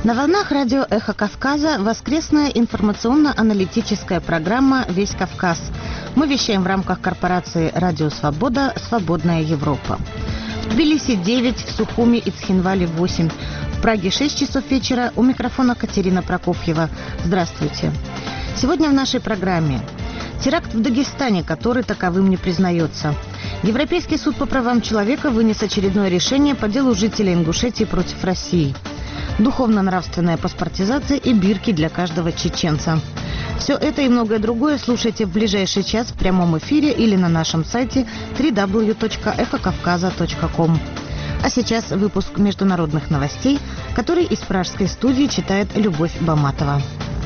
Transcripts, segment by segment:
На волнах радио «Эхо Кавказа» воскресная информационно-аналитическая программа «Весь Кавказ». Мы вещаем в рамках корпорации «Радио Свобода. Свободная Европа». В Тбилиси 9, в Сухуми и Цхинвале 8, в Праге 6 часов вечера. У микрофона Катерина Прокофьева. Здравствуйте. Сегодня в нашей программе теракт в Дагестане, который таковым не признается. Европейский суд по правам человека вынес очередное решение по делу жителей Ингушетии против России. Духовно-нравственная паспортизация и бирки для каждого чеченца. Все это и многое другое слушайте в ближайший час в прямом эфире или на нашем сайте www.эхокавказа.ком. А сейчас выпуск международных новостей, который из пражской студии читает Любовь Баматова.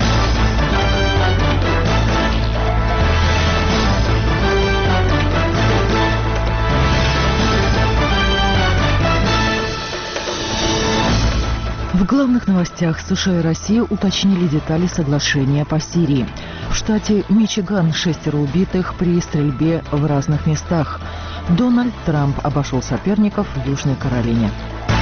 В главных новостях США и Россия уточнили детали соглашения по Сирии. В штате Мичиган 6 убитых при стрельбе в разных местах. Дональд Трамп обошел соперников в Южной Каролине.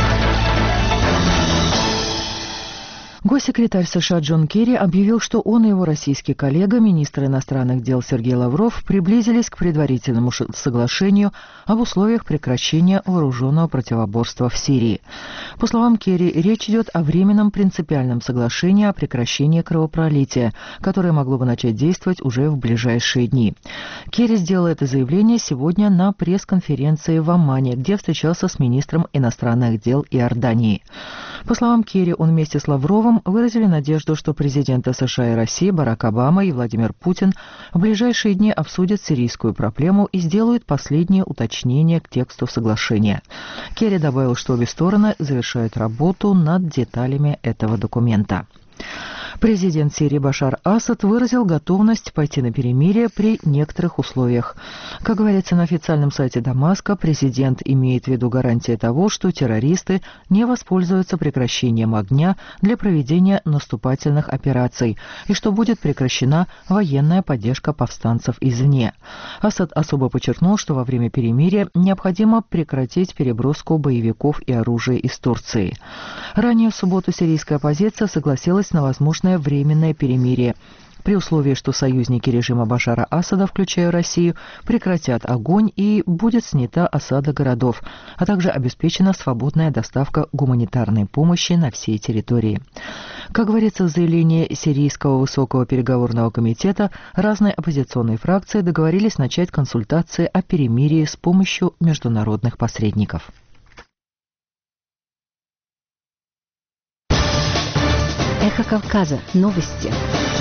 Госсекретарь США Джон Керри объявил, что он и его российский коллега, министр иностранных дел Сергей Лавров, приблизились к предварительному соглашению об условиях прекращения вооруженного противоборства в Сирии. По словам Керри, речь идет о временном принципиальном соглашении о прекращении кровопролития, которое могло бы начать действовать уже в ближайшие дни. Керри сделал это заявление сегодня на пресс-конференции в Аммане, где встречался с министром иностранных дел Иордании. По словам Керри, он вместе с Лавровым выразили надежду, что президенты США и России Барак Обама и Владимир Путин в ближайшие дни обсудят сирийскую проблему и сделают последние уточнения к тексту соглашения. Керри добавил, что обе стороны завершают работу над деталями этого документа. Президент Сирии Башар Асад выразил готовность пойти на перемирие при некоторых условиях. Как говорится на официальном сайте Дамаска, президент имеет в виду гарантии того, что террористы не воспользуются прекращением огня для проведения наступательных операций и что будет прекращена военная поддержка повстанцев извне. Асад особо подчеркнул, что во время перемирия необходимо прекратить переброску боевиков и оружия из Турции. Ранее в субботу сирийская оппозиция согласилась на возможное временное перемирие, при условии, что союзники режима Башара Асада, включая Россию, прекратят огонь и будет снята осада городов, а также обеспечена свободная доставка гуманитарной помощи на всей территории. Как говорится в заявлении Сирийского высокого переговорного комитета, разные оппозиционные фракции договорились начать консультации о перемирии с помощью международных посредников. Эхо Кавказа. Новости.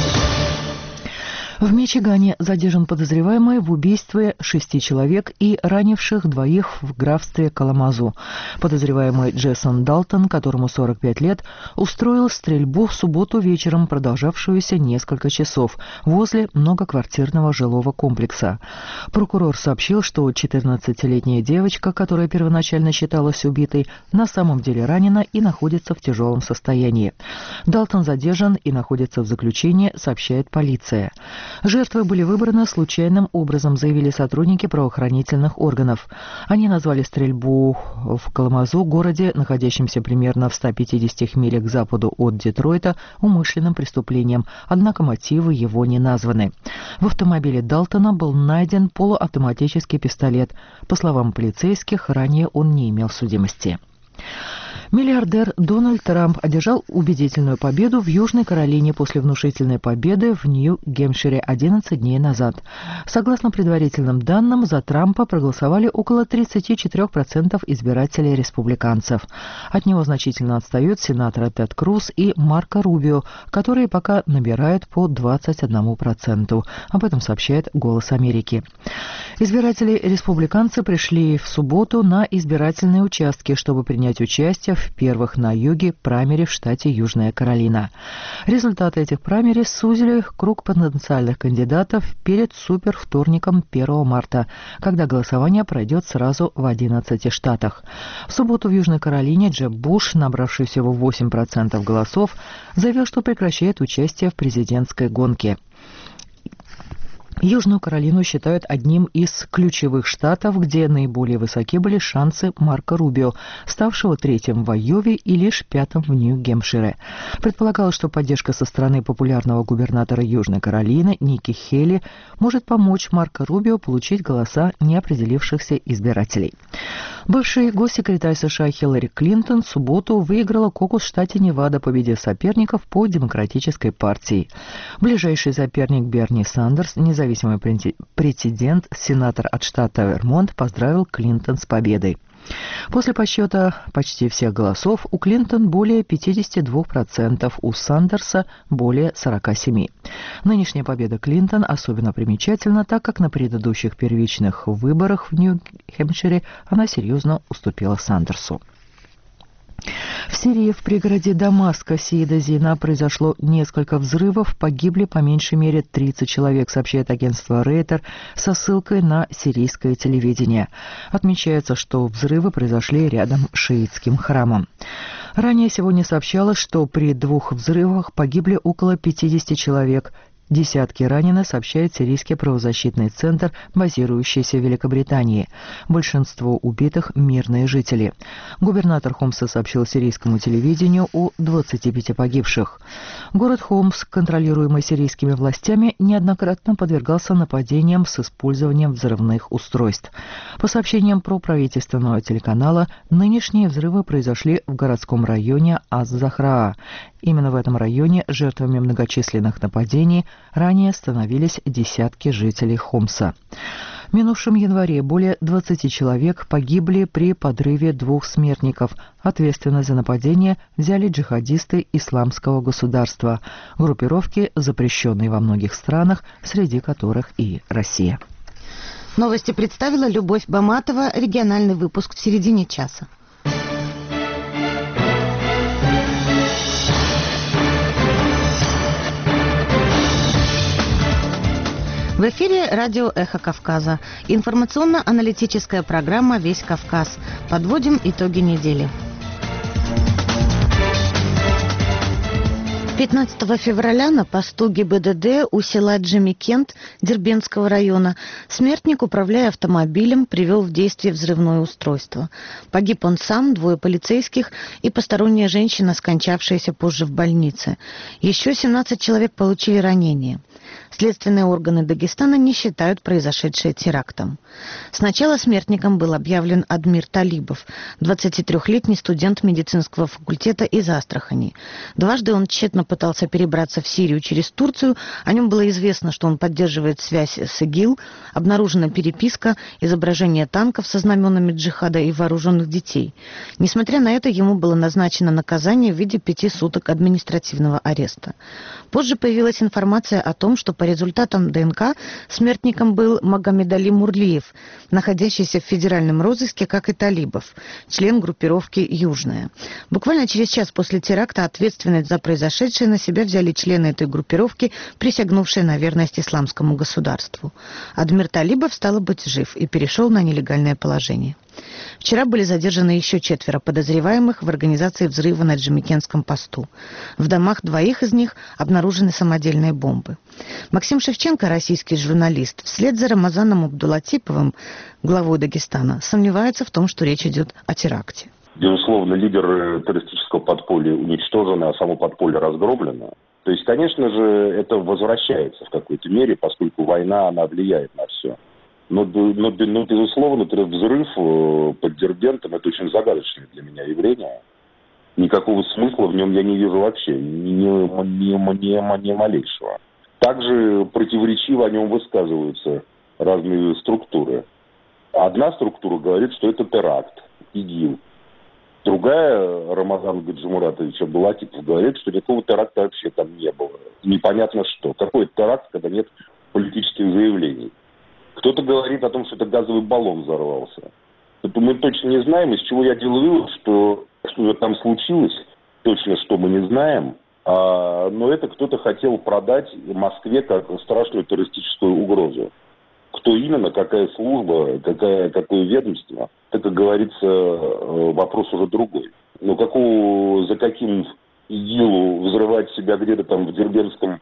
В Мичигане задержан подозреваемый в убийстве 6 человек и ранивших 2 в графстве Каламазу. Подозреваемый Джейсон Далтон, которому 45 лет, устроил стрельбу в субботу вечером, продолжавшуюся несколько часов, возле многоквартирного жилого комплекса. Прокурор сообщил, что 14-летняя девочка, которая первоначально считалась убитой, на самом деле ранена и находится в тяжелом состоянии. Далтон задержан и находится в заключении, сообщает полиция. Жертвы были выбраны случайным образом, заявили сотрудники правоохранительных органов. Они назвали стрельбу в Каламазу, городе, находящемся примерно в 150 милях к западу от Детройта, умышленным преступлением, однако мотивы его не названы. В автомобиле Далтона был найден полуавтоматический пистолет. По словам полицейских, ранее он не имел судимости. Миллиардер Дональд Трамп одержал убедительную победу в Южной Каролине после внушительной победы в Нью-Гэмпшире 11 дней назад. Согласно предварительным данным, за Трампа проголосовали около 34% избирателей республиканцев. От него значительно отстают сенаторы Тед Круз и Марко Рубио, которые пока набирают по 21%. Об этом сообщает «Голос Америки». Избиратели-республиканцы пришли в субботу на избирательные участки, чтобы принять участие в первых на юге праймере в штате Южная Каролина. Результаты этих праймерис сузили круг потенциальных кандидатов перед супервторником 1 марта, когда голосование пройдет сразу в 11 штатах. В субботу в Южной Каролине Джеб Буш, набравший всего 8% голосов, заявил, что прекращает участие в президентской гонке. Южную Каролину считают одним из ключевых штатов, где наиболее высоки были шансы Марко Рубио, ставшего третьим в Айове и лишь пятым в Нью-Гэмпшире. Предполагалось, что поддержка со стороны популярного губернатора Южной Каролины Ники Хейли может помочь Марко Рубио получить голоса неопределившихся избирателей. Бывший госсекретарь США Хиллари Клинтон в субботу выиграла кокус в штате Невада, победив соперников по Демократической партии. Ближайший соперник Берни Сандерс, независимый претендент, сенатор от штата Вермонт, поздравил Клинтон с победой. После подсчета почти всех голосов у Клинтон более 52%, у Сандерса более 47%. Нынешняя победа Клинтон особенно примечательна, так как на предыдущих первичных выборах в Нью-Хэмпшире она серьезно уступила Сандерсу. В Сирии в пригороде Дамаска Сиида Зина произошло несколько взрывов, погибли по меньшей мере 30 человек, сообщает агентство Рейтер со ссылкой на сирийское телевидение. Отмечается, что взрывы произошли рядом с шиитским храмом. Ранее сегодня сообщалось, что при 2 взрывах погибли около 50 человек. Десятки ранены, сообщает сирийский правозащитный центр, базирующийся в Великобритании. Большинство убитых – мирные жители. Губернатор Хомса сообщил сирийскому телевидению о 25 погибших. Город Хомс, контролируемый сирийскими властями, неоднократно подвергался нападениям с использованием взрывных устройств. По сообщениям проправительственного телеканала, нынешние взрывы произошли в городском районе Аз-Захраа. Именно в этом районе жертвами многочисленных нападений ранее становились десятки жителей Хомса. В минувшем январе более 20 человек погибли при подрыве 2 смертников. Ответственность за нападение взяли джихадисты Исламского государства, группировки, запрещенные во многих странах, среди которых и Россия. Новости представила Любовь Баматова, региональный выпуск в середине часа. В эфире радио «Эхо Кавказа». Информационно-аналитическая программа «Весь Кавказ». Подводим итоги недели. 15 февраля на посту ГИБДД у села Джимикент Дербентского района смертник, управляя автомобилем, привел в действие взрывное устройство. Погиб он сам, 2 полицейских и посторонняя женщина, скончавшаяся позже в больнице. Еще 17 человек получили ранения. Следственные органы Дагестана не считают произошедшее терактом. Сначала смертником был объявлен Адмир Талибов, 23-летний студент медицинского факультета из Астрахани. Дважды он тщетно пытался перебраться в Сирию через Турцию. О нем было известно, что он поддерживает связь с ИГИЛ. Обнаружена переписка, изображение танков со знаменами джихада и вооруженных детей. Несмотря на это, ему было назначено наказание в виде 5 суток административного ареста. Позже появилась информация о том, что по результатам ДНК смертником был Магомедали Мурлиев, находящийся в федеральном розыске, как и Талибов, член группировки «Южная». Буквально через час после теракта ответственность за произошедшее на себя взяли члены этой группировки, присягнувшие на верность исламскому государству. Адмир Талибов, стало быть, жив и перешел на нелегальное положение. Вчера были задержаны еще 4 подозреваемых в организации взрыва на Джимикенском посту. В домах 2 из них обнаружены самодельные бомбы. Максим Шевченко, российский журналист, вслед за Рамазаном Абдулатиповым, главой Дагестана, сомневается в том, что речь идет о теракте. Безусловно, лидер террористического подполья уничтожен, а само подполье разгромлено. То есть, конечно же, это возвращается в какой-то мере, поскольку война, она влияет на все. Но безусловно, взрыв под Дербентом – это очень загадочное для меня явление. Никакого смысла в нем я не вижу вообще, ни малейшего. Также противоречиво о нем высказываются разные структуры. Одна структура говорит, что это теракт, ИГИЛ. Другая, Рамазан Гаджимуратович Абдулатипов, говорит, что никакого теракта вообще там не было. Непонятно что. Какой теракт, когда нет политических заявлений? Кто-то говорит о том, что это газовый баллон взорвался. Это мы точно не знаем, из чего я делаю вывод, что там случилось, точно что мы не знаем. Но это кто-то хотел продать Москве как страшную террористическую угрозу. Кто именно, какая служба, какое ведомство, это, как говорится, вопрос уже другой. Но за каким ИГИЛу взрывать себя где-то там в Дербентском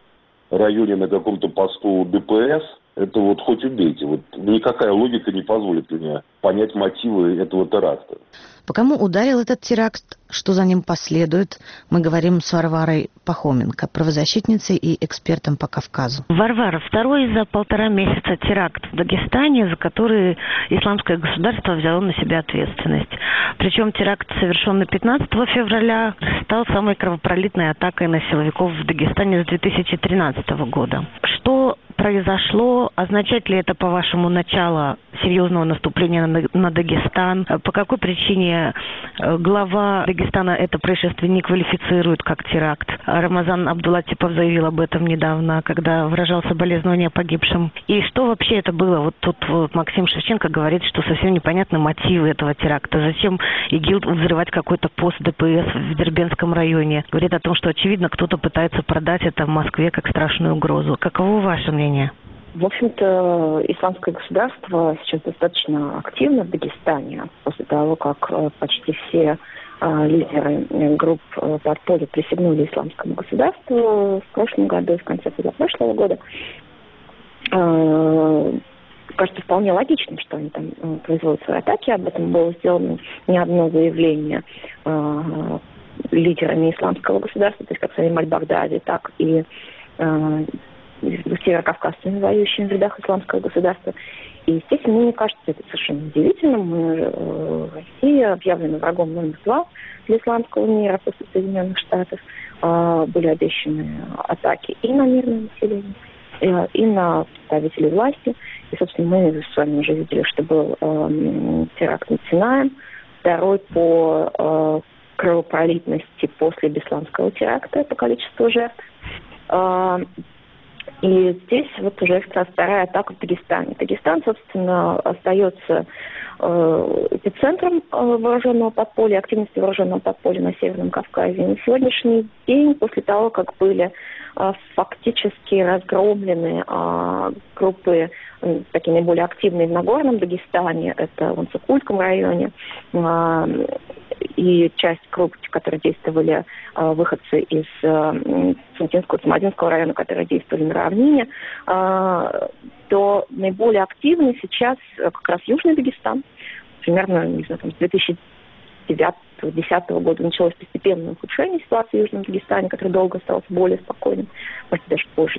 районе на каком-то посту ДПС, это вот хоть убейте. Вот никакая логика не позволит мне понять мотивы этого теракта. По кому ударил этот теракт, что за ним последует, мы говорим с Варварой Пахоменко, правозащитницей и экспертом по Кавказу. Варвара, второй за 1,5 месяца теракт в Дагестане, за который исламское государство взяло на себя ответственность. Причем теракт, совершенный 15 февраля, стал самой кровопролитной атакой на силовиков в Дагестане с 2013 года. Что произошло? Означает ли это, по-вашему, начало серьезного наступления на Дагестан? По какой причине глава Дагестана это происшествие не квалифицирует как теракт? Рамазан Абдулатипов заявил об этом недавно, когда выражал соболезнования погибшим. И что вообще это было? Вот тут Максим Шевченко говорит, что совсем непонятны мотивы этого теракта. Зачем ИГИЛ взрывать какой-то пост ДПС в Дербентском районе? Говорит о том, что, очевидно, кто-то пытается продать это в Москве как страшную угрозу. Каково ваше мнение? В общем-то, исламское государство сейчас достаточно активно в Дагестане, после того, как почти все лидеры групп подполья присягнули исламскому государству в прошлом году, в конце позапрошлого года. Кажется, вполне логично, что они там производят свои атаки. Об этом было сделано не одно заявление лидерами исламского государства, то есть как самим Аль-Багдади, так и северокавказцами, воюющими в рядах исламского государства. И, естественно, мне кажется, это совершенно удивительным. Россия объявлена врагом номер 2 для исламского мира после Соединенных Штатов. Были обещаны атаки и на мирное население, и на представителей власти. И, собственно, мы с вами уже видели, что был теракт над Синаем, второй по кровопролитности после Бесланского теракта, по количеству жертв. И здесь вот уже вторая атака в Дагестане. Дагестан, собственно, остается эпицентром вооруженного подполья, активности вооруженного подполья на Северном Кавказе. И на сегодняшний день, после того, как были фактически разгромлены группы, такие наиболее активные в Нагорном Дагестане, это в Ансукульском районе, и часть групп, которые действовали, выходцы из Цунтинского, Самодинского района, которые действовали на равнине, то наиболее активный сейчас как раз Южный Дагестан. Примерно, не знаю, там, с 2009-2010 года началось постепенное ухудшение ситуации в Южном Дагестане, который долго остался более спокойным, может, даже позже.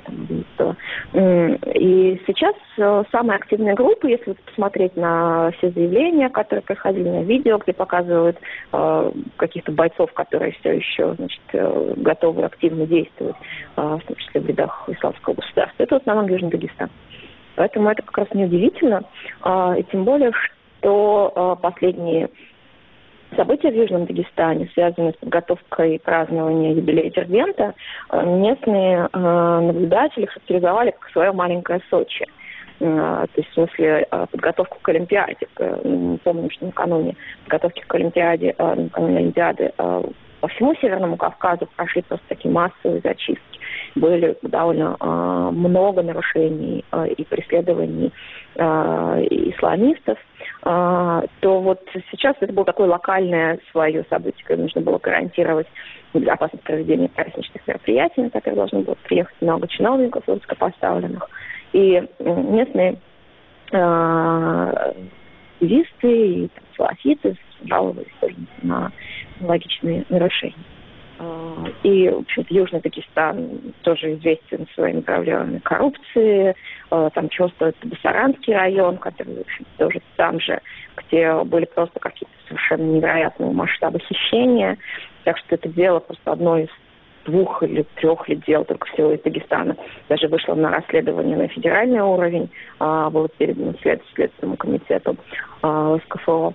И сейчас самые активные группы, если посмотреть на все заявления, которые проходили на видео, где показывают каких-то бойцов, которые все еще, значит, готовы активно действовать, в том числе в рядах исламского государства, это в основном Южный Дагестан. Поэтому это как раз неудивительно, и тем более, что последние события в Южном Дагестане, связанные с подготовкой празднования юбилея Дербента, местные наблюдатели характеризовали как свое маленькое Сочи. То есть, в смысле, подготовку к Олимпиаде. Помню, что накануне подготовки к Олимпиаде, накануне Олимпиады по всему Северному Кавказу прошли просто такие массовые зачистки. Были довольно много нарушений и преследований исламистов. То вот сейчас это было такое локальное свое событие, когда нужно было гарантировать безопасность проведения праздничных мероприятий, на которые должно было приехать много чиновников высокопоставленных. И местные активисты и салафиты жаловались тоже на аналогичные нарушения. И, в общем-то, Южный Дагестан тоже известен своими проблемами коррупции. Там чего стоит Басаранский район, который, в общем, тоже там же, где были просто какие-то совершенно невероятного масштаба хищения. Так что это дело просто одно из 2 или 3 дел только всего из Дагестана. Даже вышло на расследование на федеральный уровень, было передано Следственному комитету СКФО.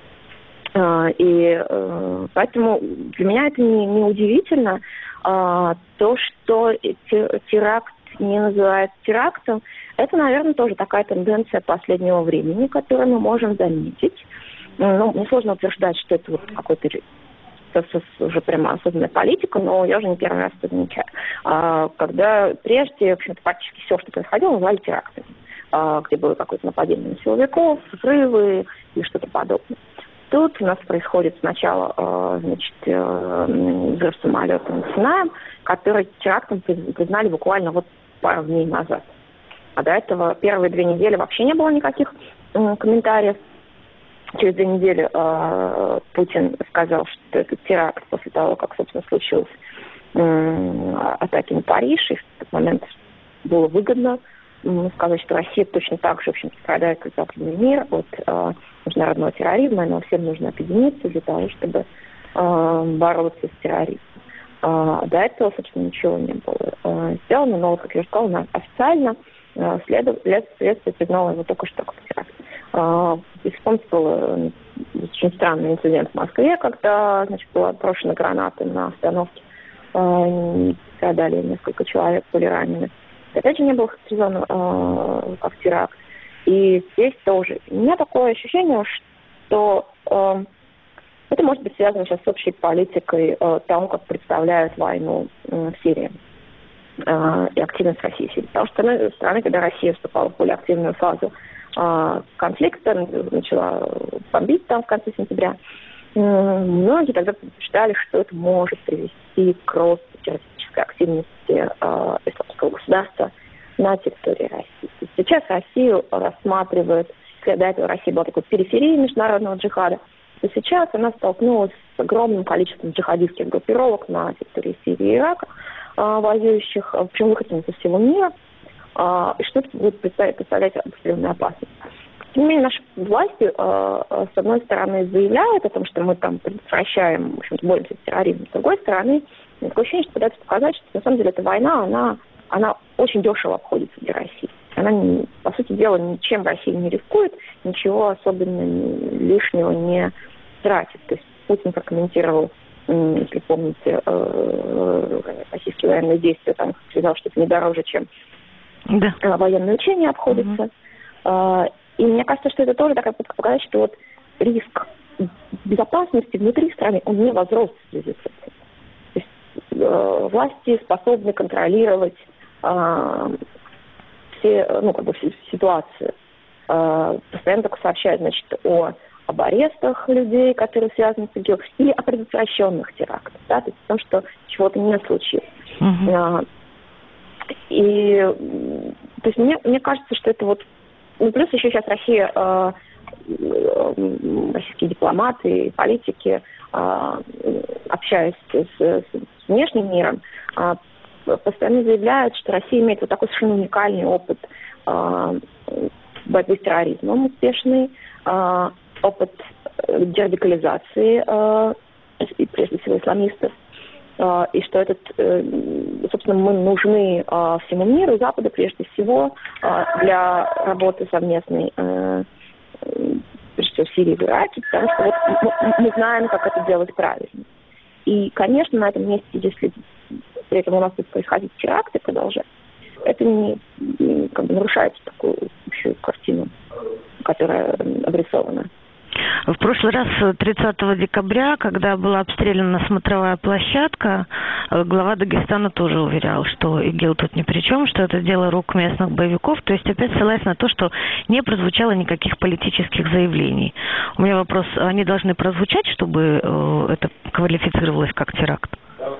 И поэтому для меня это не удивительно. То, что теракт не называют терактом, это, наверное, тоже такая тенденция последнего времени, которую мы можем заметить. Ну, несложно утверждать, что это вот какой-то уже прямо особенная политика, но я уже не первый раз это замечаю. Когда прежде, в общем-то, практически все, что происходило, называли терактами, где было какое-то нападение на силовиков, взрывы и что-то подобное. Тут у нас происходит сначала, взрыв самолета над Синаем, который терактом признали буквально вот пару дней назад. А до этого первые 2 недели вообще не было никаких комментариев. Через 2 недели Путин сказал, что это теракт после того, как, собственно, случилась атаки на Париж. И в этот момент было выгодно сказать, что Россия точно так же, в общем, страдает, как западный мир от международного терроризма, и нам всем нужно объединиться для того, чтобы бороться с терроризмом. До этого, собственно, ничего не было сделано, но, как я уже сказала, официально следствие признало его только что как теракт. И вспомнил очень странный инцидент в Москве, когда, значит, была брошена граната на остановке, страдали несколько человек, были ранены. Опять же, не было характеризовано как теракт. И здесь тоже. У меня такое ощущение, что это может быть связано сейчас с общей политикой того, как представляют войну в Сирии и активность России в Сирии. Потому что, с одной стороны, когда Россия вступала в более активную фазу конфликта, начала бомбить там в конце сентября, многие тогда предупреждали, что это может привести к росту террористической активности исламского государства на территории России. Сейчас Россию рассматривают, когда до этого Россия была такой периферией международного джихада, то сейчас она столкнулась с огромным количеством джихадистских группировок на территории Сирии и Ирака, воюющих, причем выходцев из всего мира, и что это будет представлять определенную опасность. Тем не менее, наши власти, с одной стороны, заявляют о том, что мы там предотвращаем, в общем-то, боремся с терроризмом. С другой стороны, такое ощущение, что пытаются показать, что на самом деле эта война, она очень дешево обходится для России. Она, по сути дела, ничем Россия не рискует, ничего особенно лишнего не тратит. То есть Путин прокомментировал, если помните, российские военные действия, там сказал, что это не дороже, чем военные учения обходятся. И мне кажется, что это тоже такая попытка показать, что вот риск безопасности внутри страны, он не возрос в связи с этим. То есть власти способны контролировать все ситуации. Постоянно только сообщают, значит, об арестах людей, которые связаны с ИГИЛ, или о предотвращенных терактах, да, то есть о том, что чего-то не случилось. И то есть мне кажется, что это вот, плюс еще сейчас Россия, российские дипломаты и политики, общаясь с внешним миром, постоянно заявляют, что Россия имеет вот такой совершенно уникальный опыт борьбы с терроризмом, успешный опыт дерадикализации, прежде всего исламистов, и что собственно, мы нужны всему миру, Западу прежде всего, для работы совместной, прежде всего в Сирии и в Ираке, потому что вот мы знаем, как это делать правильно. И, конечно, на этом месте, если при этом у нас будет происходить теракты, продолжать, это не нарушает такую общую картину, которая обрисована. В прошлый раз, 30 декабря, когда была обстреляна смотровая площадка, глава Дагестана тоже уверял, что ИГИЛ тут ни при чем, что это дело рук местных боевиков. То есть опять ссылаясь на то, что не прозвучало никаких политических заявлений. У меня вопрос, они должны прозвучать, чтобы это квалифицировалось как теракт?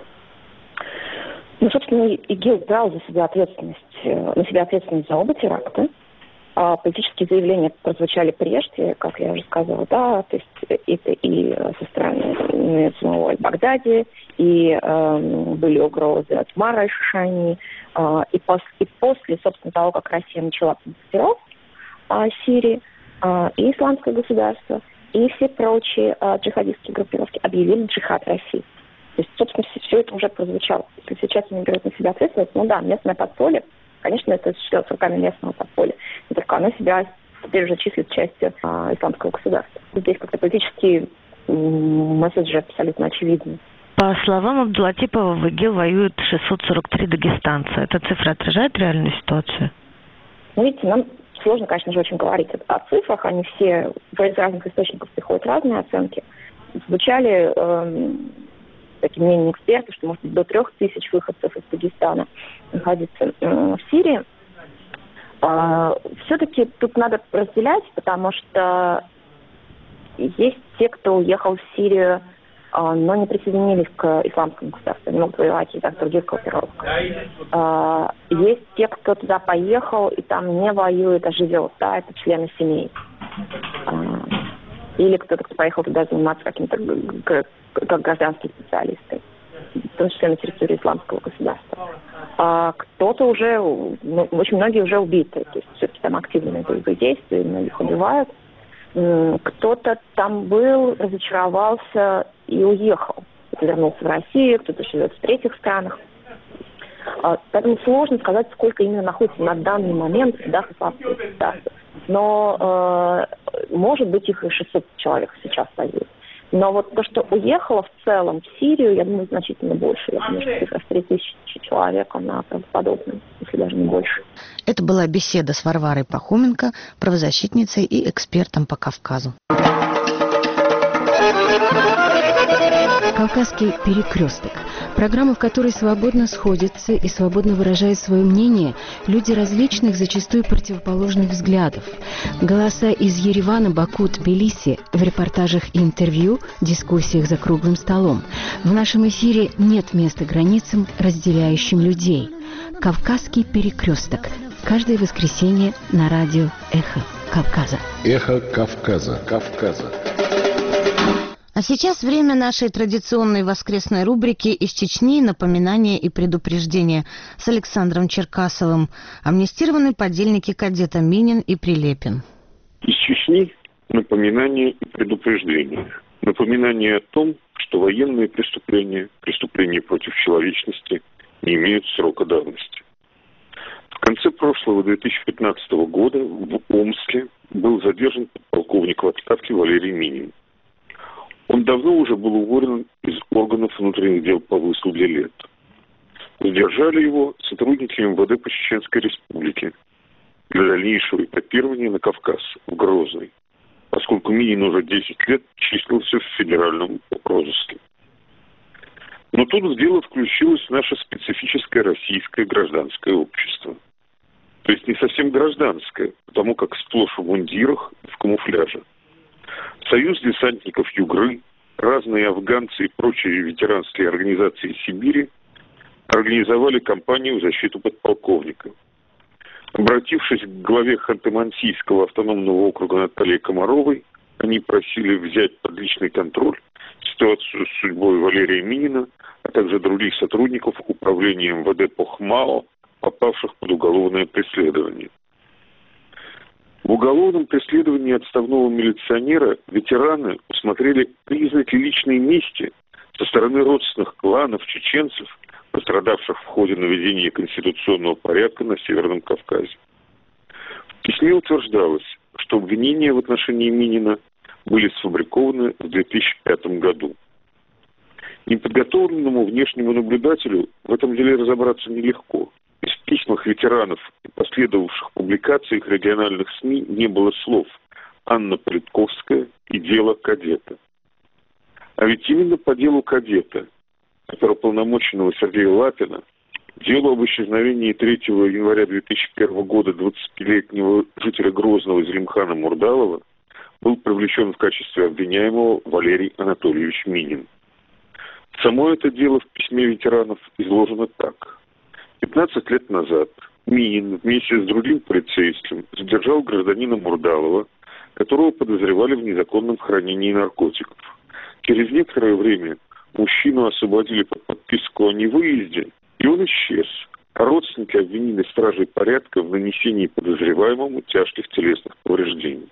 Собственно, ИГИЛ брал на себя ответственность за оба теракта. Политические заявления прозвучали прежде, как я уже сказала, да, то есть это и со стороны самого Аль-Багдади, и были угрозы от Мара Аль-Шушайни, и после, собственно, того, как Россия начала бомбардировку Сирии, и Исламское государство, и все прочие джихадистские группировки объявили джихад России. То есть, собственно, все это уже прозвучало. Если сейчас они берут на себя ответственность, местное подполье, конечно, это осуществляется руками местного подполья. И только оно себя теперь уже числит частью исламского государства. Здесь как-то политические месседжи абсолютно очевидны. По словам Абдулатипова, в ИГИЛ воюют 643 дагестанца. Эта цифра отражает реальную ситуацию? Видите, нам сложно, конечно же, очень говорить о цифрах. Они все из разных источников приходят разные оценки. Звучали таким мнением экспертов, что может быть до 3000 выходцев из Дагестана находится в Сирии. Все-таки тут надо разделять, потому что есть те, кто уехал в Сирию но не присоединились к исламскому государству, не могут воевать из-за других группировок. Есть те, кто туда поехал и там не воюет, а живет, да, это члены семей. Или кто-то, кто поехал туда заниматься каким-то, как гражданские специалисты, в том числе на территории исламского государства. А кто-то уже, очень многие уже убиты, то есть все-таки там активные боевые действия, многих убивают. Кто-то там был, разочаровался и уехал. Кто-то вернулся в Россию, кто-то живет в третьих странах. Поэтому сложно сказать, сколько именно находится на данный момент в судах исламского государства. Но, может быть, их и 600 человек сейчас воюют. Но вот то, что уехало в целом в Сирию, я думаю, значительно больше. Я думаю, что цифра в 3000 человек, она правдоподобна, если даже не больше. Это была беседа с Варварой Пахоменко, правозащитницей и экспертом по Кавказу. «Кавказский перекресток» – программа, в которой свободно сходятся и свободно выражают свое мнение люди различных, зачастую противоположных взглядов. Голоса из Еревана, Баку, Тбилиси в репортажах и интервью, дискуссиях за круглым столом. В нашем эфире нет места границам, разделяющим людей. «Кавказский перекресток» – каждое воскресенье на радио «Эхо Кавказа». «Эхо Кавказа». Кавказа. А сейчас время нашей традиционной воскресной рубрики «Из Чечни. Напоминания и предупреждения» с Александром Черкасовым. Амнистированы подельники кадета Минин и Прилепин. Из Чечни напоминания и предупреждения. Напоминание о том, что военные преступления, преступления против человечности не имеют срока давности. В конце прошлого 2015 года в Омске был задержан подполковник в отставке Валерий Минин. Он давно уже был уволен из органов внутренних дел по выслуге лет. Задержали его сотрудники МВД по Чеченской Республике для дальнейшего этапирования на Кавказ, в Грозный, поскольку Минин уже 10 лет числился в федеральном розыске. Но тут в дело включилось наше специфическое российское гражданское общество. То есть не совсем гражданское, потому как сплошь в мундирах и в камуфляже. Союз десантников Югры, разные афганцы и прочие ветеранские организации Сибири организовали кампанию в защиту подполковника. Обратившись к главе Ханты-Мансийского автономного округа Наталье Комаровой, они просили взять под личный контроль ситуацию с судьбой Валерия Минина, а также других сотрудников управления МВД по ХМАО, попавших под уголовное преследование. В уголовном преследовании отставного милиционера ветераны усмотрели признаки личной мести со стороны родственных кланов чеченцев, пострадавших в ходе наведения конституционного порядка на Северном Кавказе. В письме утверждалось, что обвинения в отношении Минина были сфабрикованы в 2005 году. Неподготовленному внешнему наблюдателю в этом деле разобраться нелегко. В письмах ветеранов и последовавших публикациях региональных СМИ не было слов «Анна Политковская» и «Дело кадета». А ведь именно по делу кадета, оперуполномоченного Сергея Лапина, делу об исчезновении 3 января 2001 года 25-летнего жителя Грозного Зелимхана Мурдалова, был привлечен в качестве обвиняемого Валерий Анатольевич Минин. Само это дело в письме ветеранов изложено так. 15 лет назад Минин вместе с другим полицейским задержал гражданина Мурдалова, которого подозревали в незаконном хранении наркотиков. Через некоторое время мужчину освободили под подписку о невыезде, и он исчез. А родственники обвинили стражей порядка в нанесении подозреваемому тяжких телесных повреждений.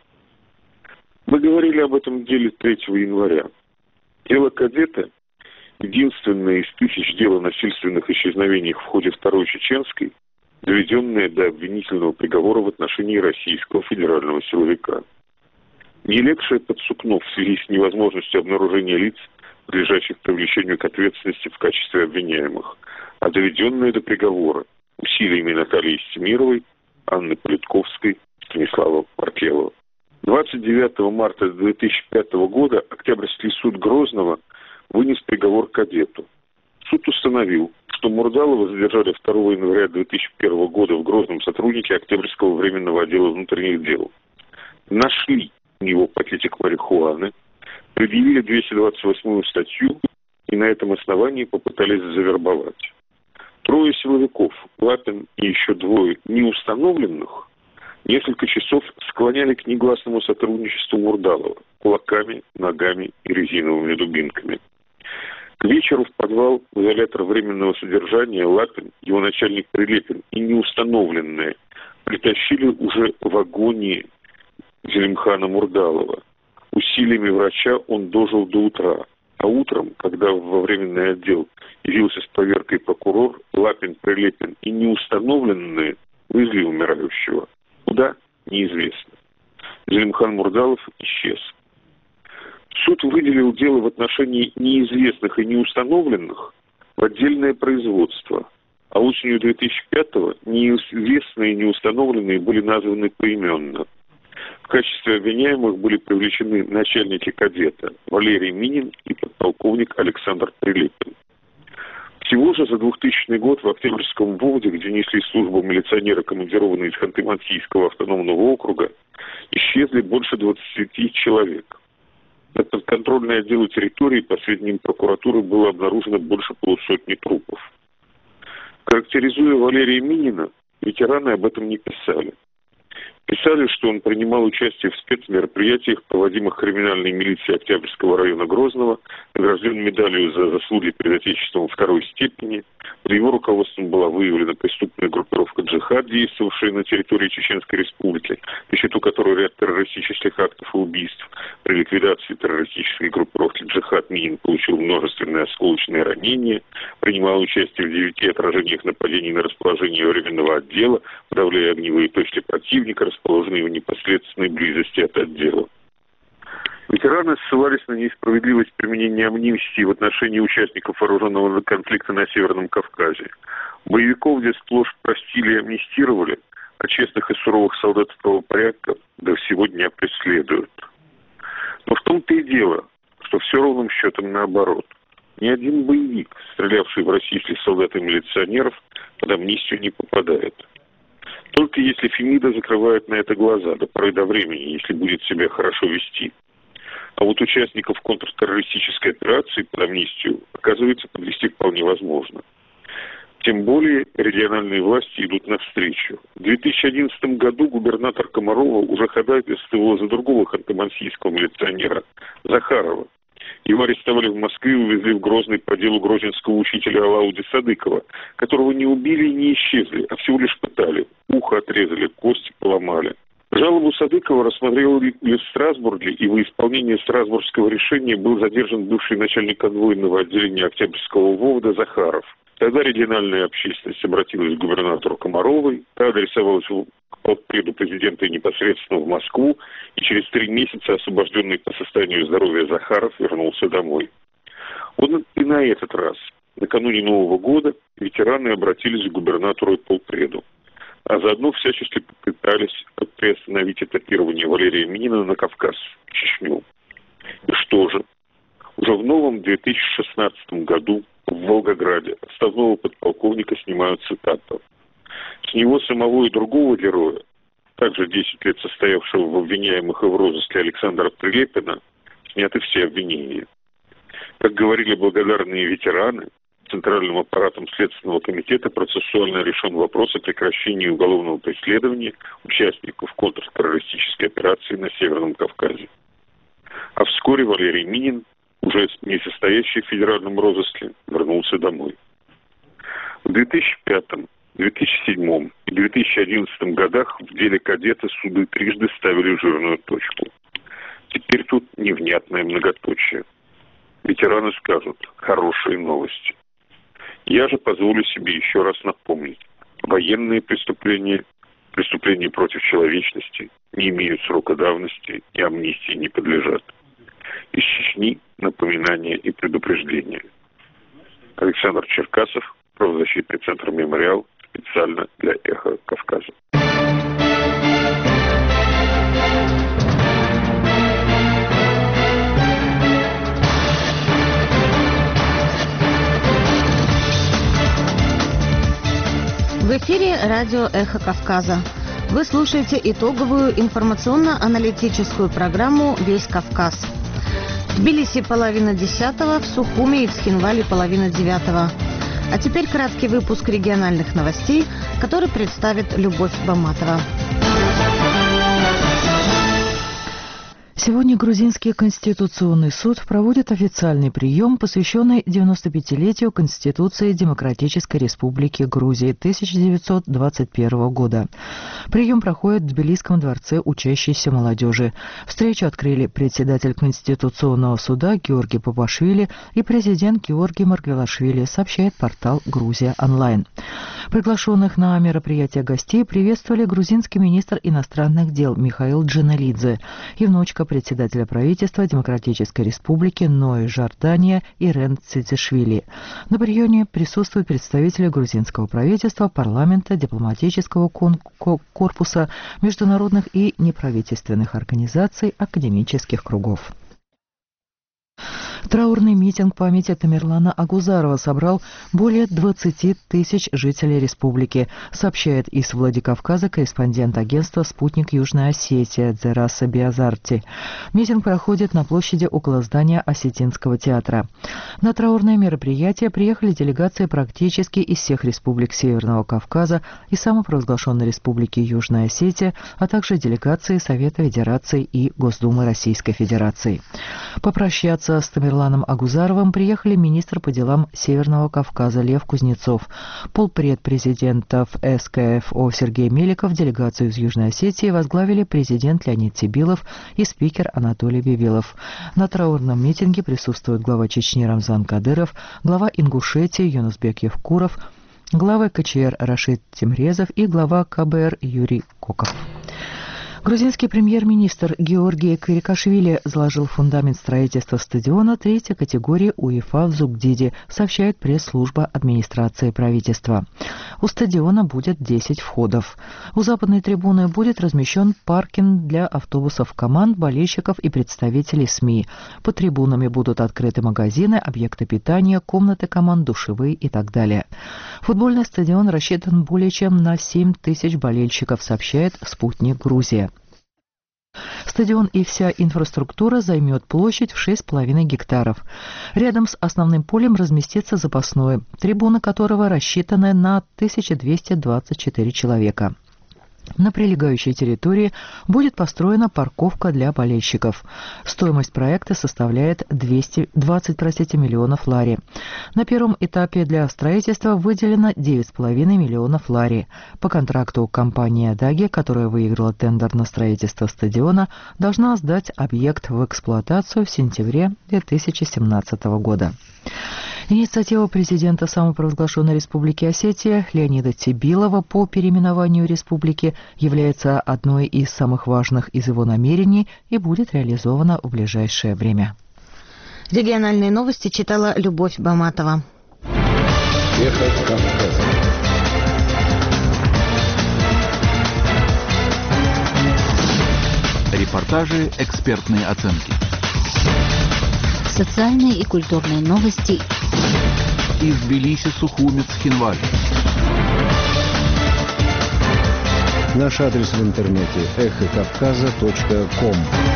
Мы говорили об этом деле 3 января. Дело кадета – единственное из тысяч дел о насильственных исчезновениях в ходе Второй Чеченской, доведенное до обвинительного приговора в отношении российского федерального силовика. Не легшее под сукно в связи с невозможностью обнаружения лиц, подлежащих привлечению к ответственности в качестве обвиняемых, а доведенное до приговора усилиями Натальи Стемировой, Анны Политковской, Станислава Маркелова. 29 марта 2005 года Октябрьский суд Грозного вынес приговор кадету. Суд установил, что Мурдалова задержали 2 января 2001 года в Грозном сотрудники Октябрьского временного отдела внутренних дел. Нашли у него пакетик марихуаны, предъявили 228-ю статью и на этом основании попытались завербовать. 3 силовиков, Лапин и еще 2 неустановленных, несколько часов склоняли к негласному сотрудничеству Мурдалова кулаками, ногами и резиновыми дубинками. К вечеру в подвал в изолятор временного содержания Лапин, его начальник Прилепин и неустановленные притащили уже в агонии Зелимхана Мурдалова. Усилиями врача он дожил до утра. А утром, когда во временный отдел явился с поверкой прокурор, Лапин, Прилепин и неустановленные вывезли умирающего. Куда? Неизвестно. Зелимхан Мурдалов исчез. Суд выделил дело в отношении неизвестных и неустановленных в отдельное производство, а осенью 2005-го неизвестные и неустановленные были названы поименно. В качестве обвиняемых были привлечены начальники кадета Валерий Минин и подполковник Александр Прилепин. Всего же за 2000 год в Октябрьском Вовде, где несли службу милиционеры, командированные из Ханты-Мансийского автономного округа, исчезли больше 20 человек. На подконтрольной отделу территории, по сведениям прокуратуры, было обнаружено больше полусотни трупов. Характеризуя Валерия Минина, ветераны об этом не писали. Писали, что он принимал участие в спецмероприятиях, проводимых криминальной милицией Октябрьского района Грозного, награжден медалью за заслуги перед Отечеством 2-й степени. Под его руководством была выявлена преступная группировка «Джихад», действовавшая на территории Чеченской Республики, на счету которой ряд террористических актов и убийств. При ликвидации террористической группировки «Джихад» Минин получил множественные осколочные ранения, принимал участие в 9 отражениях нападений на расположение временного отдела, подавляя огневые точки противника, расположенные в непосредственной близости от отдела. Ветераны ссылались на несправедливость применения амнистии в отношении участников вооруженного конфликта на Северном Кавказе. Боевиков здесь сплошь простили и амнистировали, а честных и суровых солдат правопорядка до всего дня преследуют. Но в том-то и дело, что все ровным счетом наоборот. Ни один боевик, стрелявший в российских солдат и милиционеров, под амнистию не попадает. Только если Фемида закрывает на это глаза до поры до времени, если будет себя хорошо вести. А вот участников контртеррористической операции под амнистию, оказывается, подвести вполне возможно. Тем более региональные власти идут навстречу. В 2011 году губернатор Комарова уже ходатайствовал за другого ханты-мансийского милиционера, Захарова. Его арестовали в Москве и увезли в Грозный по делу грозинского учителя Алауди Садыкова, которого не убили и не исчезли, а всего лишь пытали. Ухо отрезали, кости поломали. Жалобу Садыкова рассмотрел в Страсбурге, и во исполнение страсбургского решения был задержан бывший начальник конвойного отделения Октябрьского Вовда Захаров. Тогда региональная общественность обратилась к губернатору Комаровой, та адресовалась к полпреду президента и непосредственно в Москву, и через 3 месяца освобожденный по состоянию здоровья Захаров вернулся домой. Вот и на этот раз, накануне Нового года, ветераны обратились к губернатору и полпреду, а заодно всячески попытались приостановить этапирование Валерия Минина на Кавказ, в Чечню. И что же? Уже в новом 2016 году в Волгограде отставного подполковника снимают цитату. С него самого и другого героя, также 10 лет состоявшего в обвиняемых и в розыске Александра Прилепина, сняты все обвинения. Как говорили благодарные ветераны, Центральным аппаратом Следственного комитета процессуально решен вопрос о прекращении уголовного преследования участников контртеррористической операции на Северном Кавказе. А вскоре Валерий Минин, уже не состоящий в федеральном розыске, вернулся домой. В 2005, 2007 и 2011 годах в деле кадета суды трижды ставили жирную точку. Теперь тут невнятное многоточие. Ветераны скажут: хорошие новости. Я же позволю себе еще раз напомнить. Военные преступления, преступления против человечности не имеют срока давности и амнистии не подлежат. Из Чечни напоминания и предупреждения. Александр Черкасов, правозащитный центр «Мемориал», специально для «Эхо Кавказа». В эфире радио «Эхо Кавказа». Вы слушаете итоговую информационно-аналитическую программу «Весь Кавказ». В В Тбилиси половина 10-го, в Сухуми и Цхинвале половина 9-го. А теперь краткий выпуск региональных новостей, который представит Любовь Баматова. Сегодня Грузинский конституционный суд проводит официальный прием, посвященный 95-летию Конституции Демократической Республики Грузии 1921 года. Прием проходит в Тбилисском дворце учащейся молодежи. Встречу открыли председатель Конституционного суда Георгий Папашвили и президент Георгий Маргвелашвили, сообщает портал «Грузия онлайн». Приглашенных на мероприятие гостей приветствовали грузинский министр иностранных дел Михаил Джаналидзе и внучка председателя правительства Демократической Республики Нои Жордания Ирен Цицишвили. На приеме присутствуют представители грузинского правительства, парламента, дипломатического корпуса, международных и неправительственных организаций, академических кругов. Траурный митинг памяти Тамерлана Агузарова собрал более 20 тысяч жителей республики, сообщает из Владикавказа корреспондент агентства «Спутник Южная Осетия» Дзераса Биазарти. Митинг проходит на площади около здания Осетинского театра. На траурное мероприятие приехали делегации практически из всех республик Северного Кавказа и самопровозглашенной республики Южная Осетия, а также делегации Совета Федерации и Госдумы Российской Федерации. Попрощаться с Тамерланом Агузаровым приехали министр по делам Северного Кавказа Лев Кузнецов, полпред президентов СКФО Сергей Меликов, делегацию из Южной Осетии возглавили президент Леонид Тибилов и спикер Анатолий Бибилов. На траурном митинге присутствуют глава Чечни Рамзан Кадыров, глава Ингушетии Юнусбек Евкуров, глава КЧР Рашид Тимрезов и глава КБР Юрий Коков. Грузинский премьер-министр Георгий Карикашвили заложил фундамент строительства стадиона третьей категории УЕФА в Зугдиде, сообщает пресс-служба администрации правительства. У стадиона будет 10 входов. У западной трибуны будет размещен паркинг для автобусов команд, болельщиков и представителей СМИ. Под трибунами будут открыты магазины, объекты питания, комнаты команд, душевые и так далее. Футбольный стадион рассчитан более чем на 7 тысяч болельщиков, сообщает «Спутник Грузия». Стадион и вся инфраструктура займет площадь в 6,5 гектаров. Рядом с основным полем разместится запасное, трибуны которого рассчитаны на 1224 человека. На прилегающей территории будет построена парковка для болельщиков. Стоимость проекта составляет 20 миллионов лари. На первом этапе для строительства выделено 9,5 миллионов лари. По контракту компания «Даги», которая выиграла тендер на строительство стадиона, должна сдать объект в эксплуатацию в сентябре 2017 года. Инициатива президента самопровозглашенной Республики Осетия Леонида Тибилова по переименованию республики является одной из самых важных из его намерений и будет реализована в ближайшее время. Региональные новости читала Любовь Баматова. Эхо Кавказа. Репортажи, экспертные оценки. Социальные и культурные новости из Тбилиси, Сухуми, Цхинвали. Наш адрес в интернете эхокавказа.ком.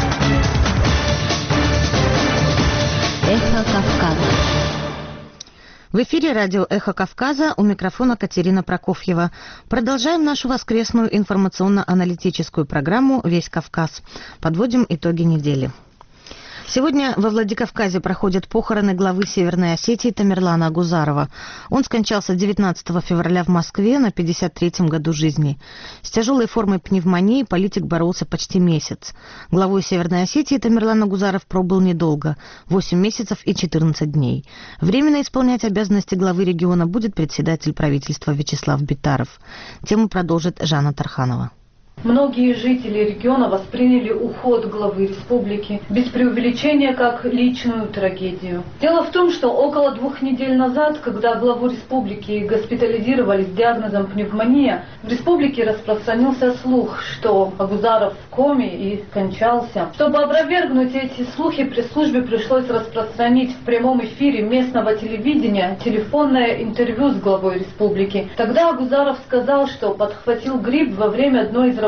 Эхо Кавказа. В эфире радио «Эхо Кавказа», у микрофона Катерина Прокофьева. Продолжаем нашу воскресную информационно-аналитическую программу «Весь Кавказ». Подводим итоги недели. Сегодня во Владикавказе проходят похороны главы Северной Осетии Тамерлана Агузарова. Он скончался 19 февраля в Москве на 53-м году жизни. С тяжелой формой пневмонии политик боролся почти месяц. Главой Северной Осетии Тамерлан Агузаров пробыл недолго – 8 месяцев и 14 дней. Временно исполнять обязанности главы региона будет председатель правительства Вячеслав Битаров. Тему продолжит Жанна Тарханова. Многие жители региона восприняли уход главы республики без преувеличения как личную трагедию. Дело в том, что около 2 недель назад, когда главу республики госпитализировали с диагнозом пневмония, в республике распространился слух, что Агузаров в коме и скончался. Чтобы опровергнуть эти слухи, пресс-службе пришлось распространить в прямом эфире местного телевидения телефонное интервью с главой республики. Тогда Агузаров сказал, что подхватил грипп во время одной из рабочих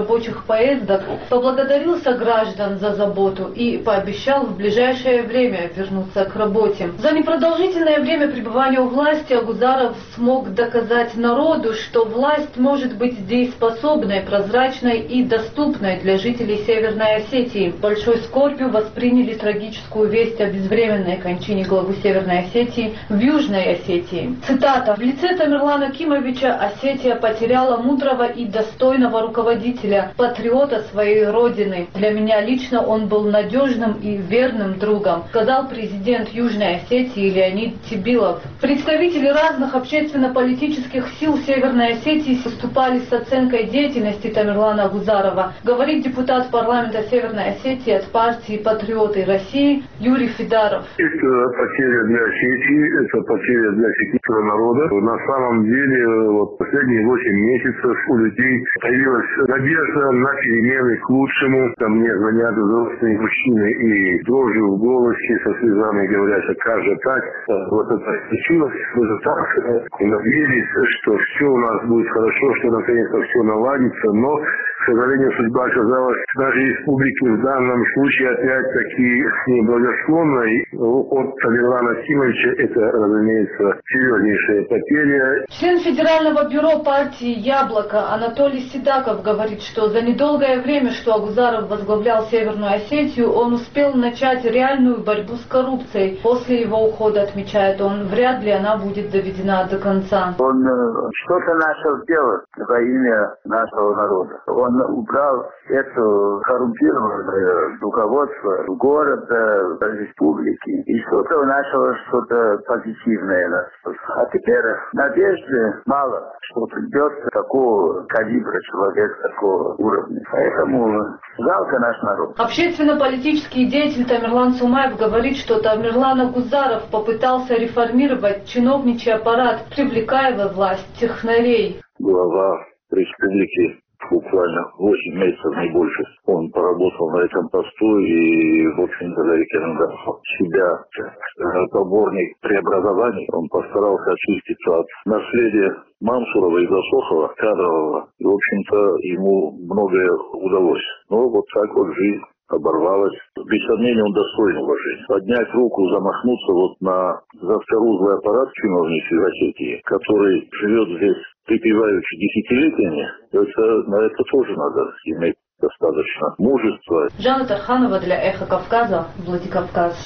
рабочих поездок, поблагодарил сограждан за заботу и пообещал в ближайшее время вернуться к работе. За непродолжительное время пребывания у власти Агузаров смог доказать народу, что власть может быть дееспособной, прозрачной и доступной для жителей Северной Осетии. Большой скорбью восприняли трагическую весть о безвременной кончине главы Северной Осетии в Южной Осетии. Цитата. «В лице Тамерлана Кимовича Осетия потеряла мудрого и достойного руководителя, патриота своей родины. Для меня лично он был надежным и верным другом», сказал президент Южной Осетии Леонид Тибилов. Представители разных общественно-политических сил Северной Осетии выступали с оценкой деятельности Тамерлана Агузарова, говорит депутат парламента Северной Осетии от партии «Патриоты России» Юрий Фидаров. Это потеря для Осетии, это потеря для осетинского народа. На самом деле, вот последние 8 месяцев у людей появилась надежда на перемены к лучшему. Там мне звонят взрослые мужчины и дрожью в голосе, со слезами говорят, что как же так. Вот это случилось, мы же так и надеялись, что все у нас будет хорошо, что наконец-то все наладится, но, к сожалению, судьба оказалась даже республики в данном случае опять-таки неблагосклонной. От Тамерлана Кимовича это, разумеется, серьезнейшая потеря. Член Федерального бюро партии «Яблоко» Анатолий Седаков говорит, что за недолгое время, что Агузаров возглавлял Северную Осетию, он успел начать реальную борьбу с коррупцией. После его ухода, отмечает он, вряд ли она будет доведена до конца. Он что-то начал делать во имя нашего народа. Он убрал это коррумпированное руководство города, республики, и что-то начало что-то позитивное. А теперь надежды мало, что придет такого калибра человек, такого уровня. Поэтому жалко наш народ. Общественно-политический деятель Тамерлан Сумаев говорит, что Тамерлан Агузаров попытался реформировать чиновничий аппарат, привлекая во власть технарей. Глава республики буквально 8 месяцев, не больше. Он поработал на этом посту и, в общем-то, зарекомендовал себя как поборник преобразований. Он постарался очиститься от наследия Мансурова и Засохова, кадрового. И, в общем-то, ему многое удалось. Но вот так вот жизнь оборвалась. Без сомнения, он достоин уважения. Поднять руку, замахнуться вот на заскорузлый аппарат чиновничий в Осетии, который живет здесь припеваючи десятилетиями, на это тоже надо иметь достаточно мужества. Жанна Тарханова для «Эхо Кавказа», Владикавказ.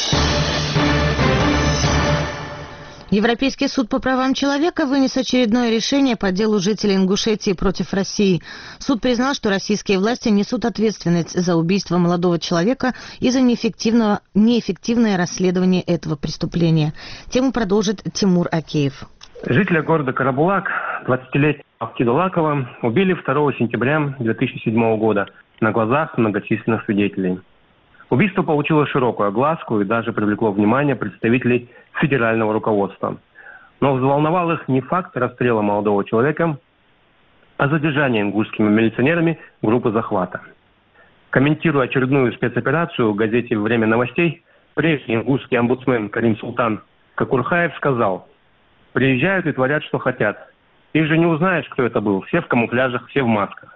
Европейский суд по правам человека вынес очередное решение по делу жителей Ингушетии против России. Суд признал, что российские власти несут ответственность за убийство молодого человека и за неэффективное расследование этого преступления. Тему продолжит Тимур Акеев. Жителя города Карабулак, 20-летнего Авкида Лакова, убили 2 сентября 2007 года на глазах многочисленных свидетелей. Убийство получило широкую огласку и даже привлекло внимание представителей федерального руководства. Но взволновал их не факт расстрела молодого человека, а задержание ингушскими милиционерами группы захвата. Комментируя очередную спецоперацию в газете «Время новостей», прежний ингушский омбудсмен Карим Султан Какурхаев сказал: «Приезжают и творят, что хотят. Их же не узнаешь, кто это был. Все в камуфляжах, все в масках».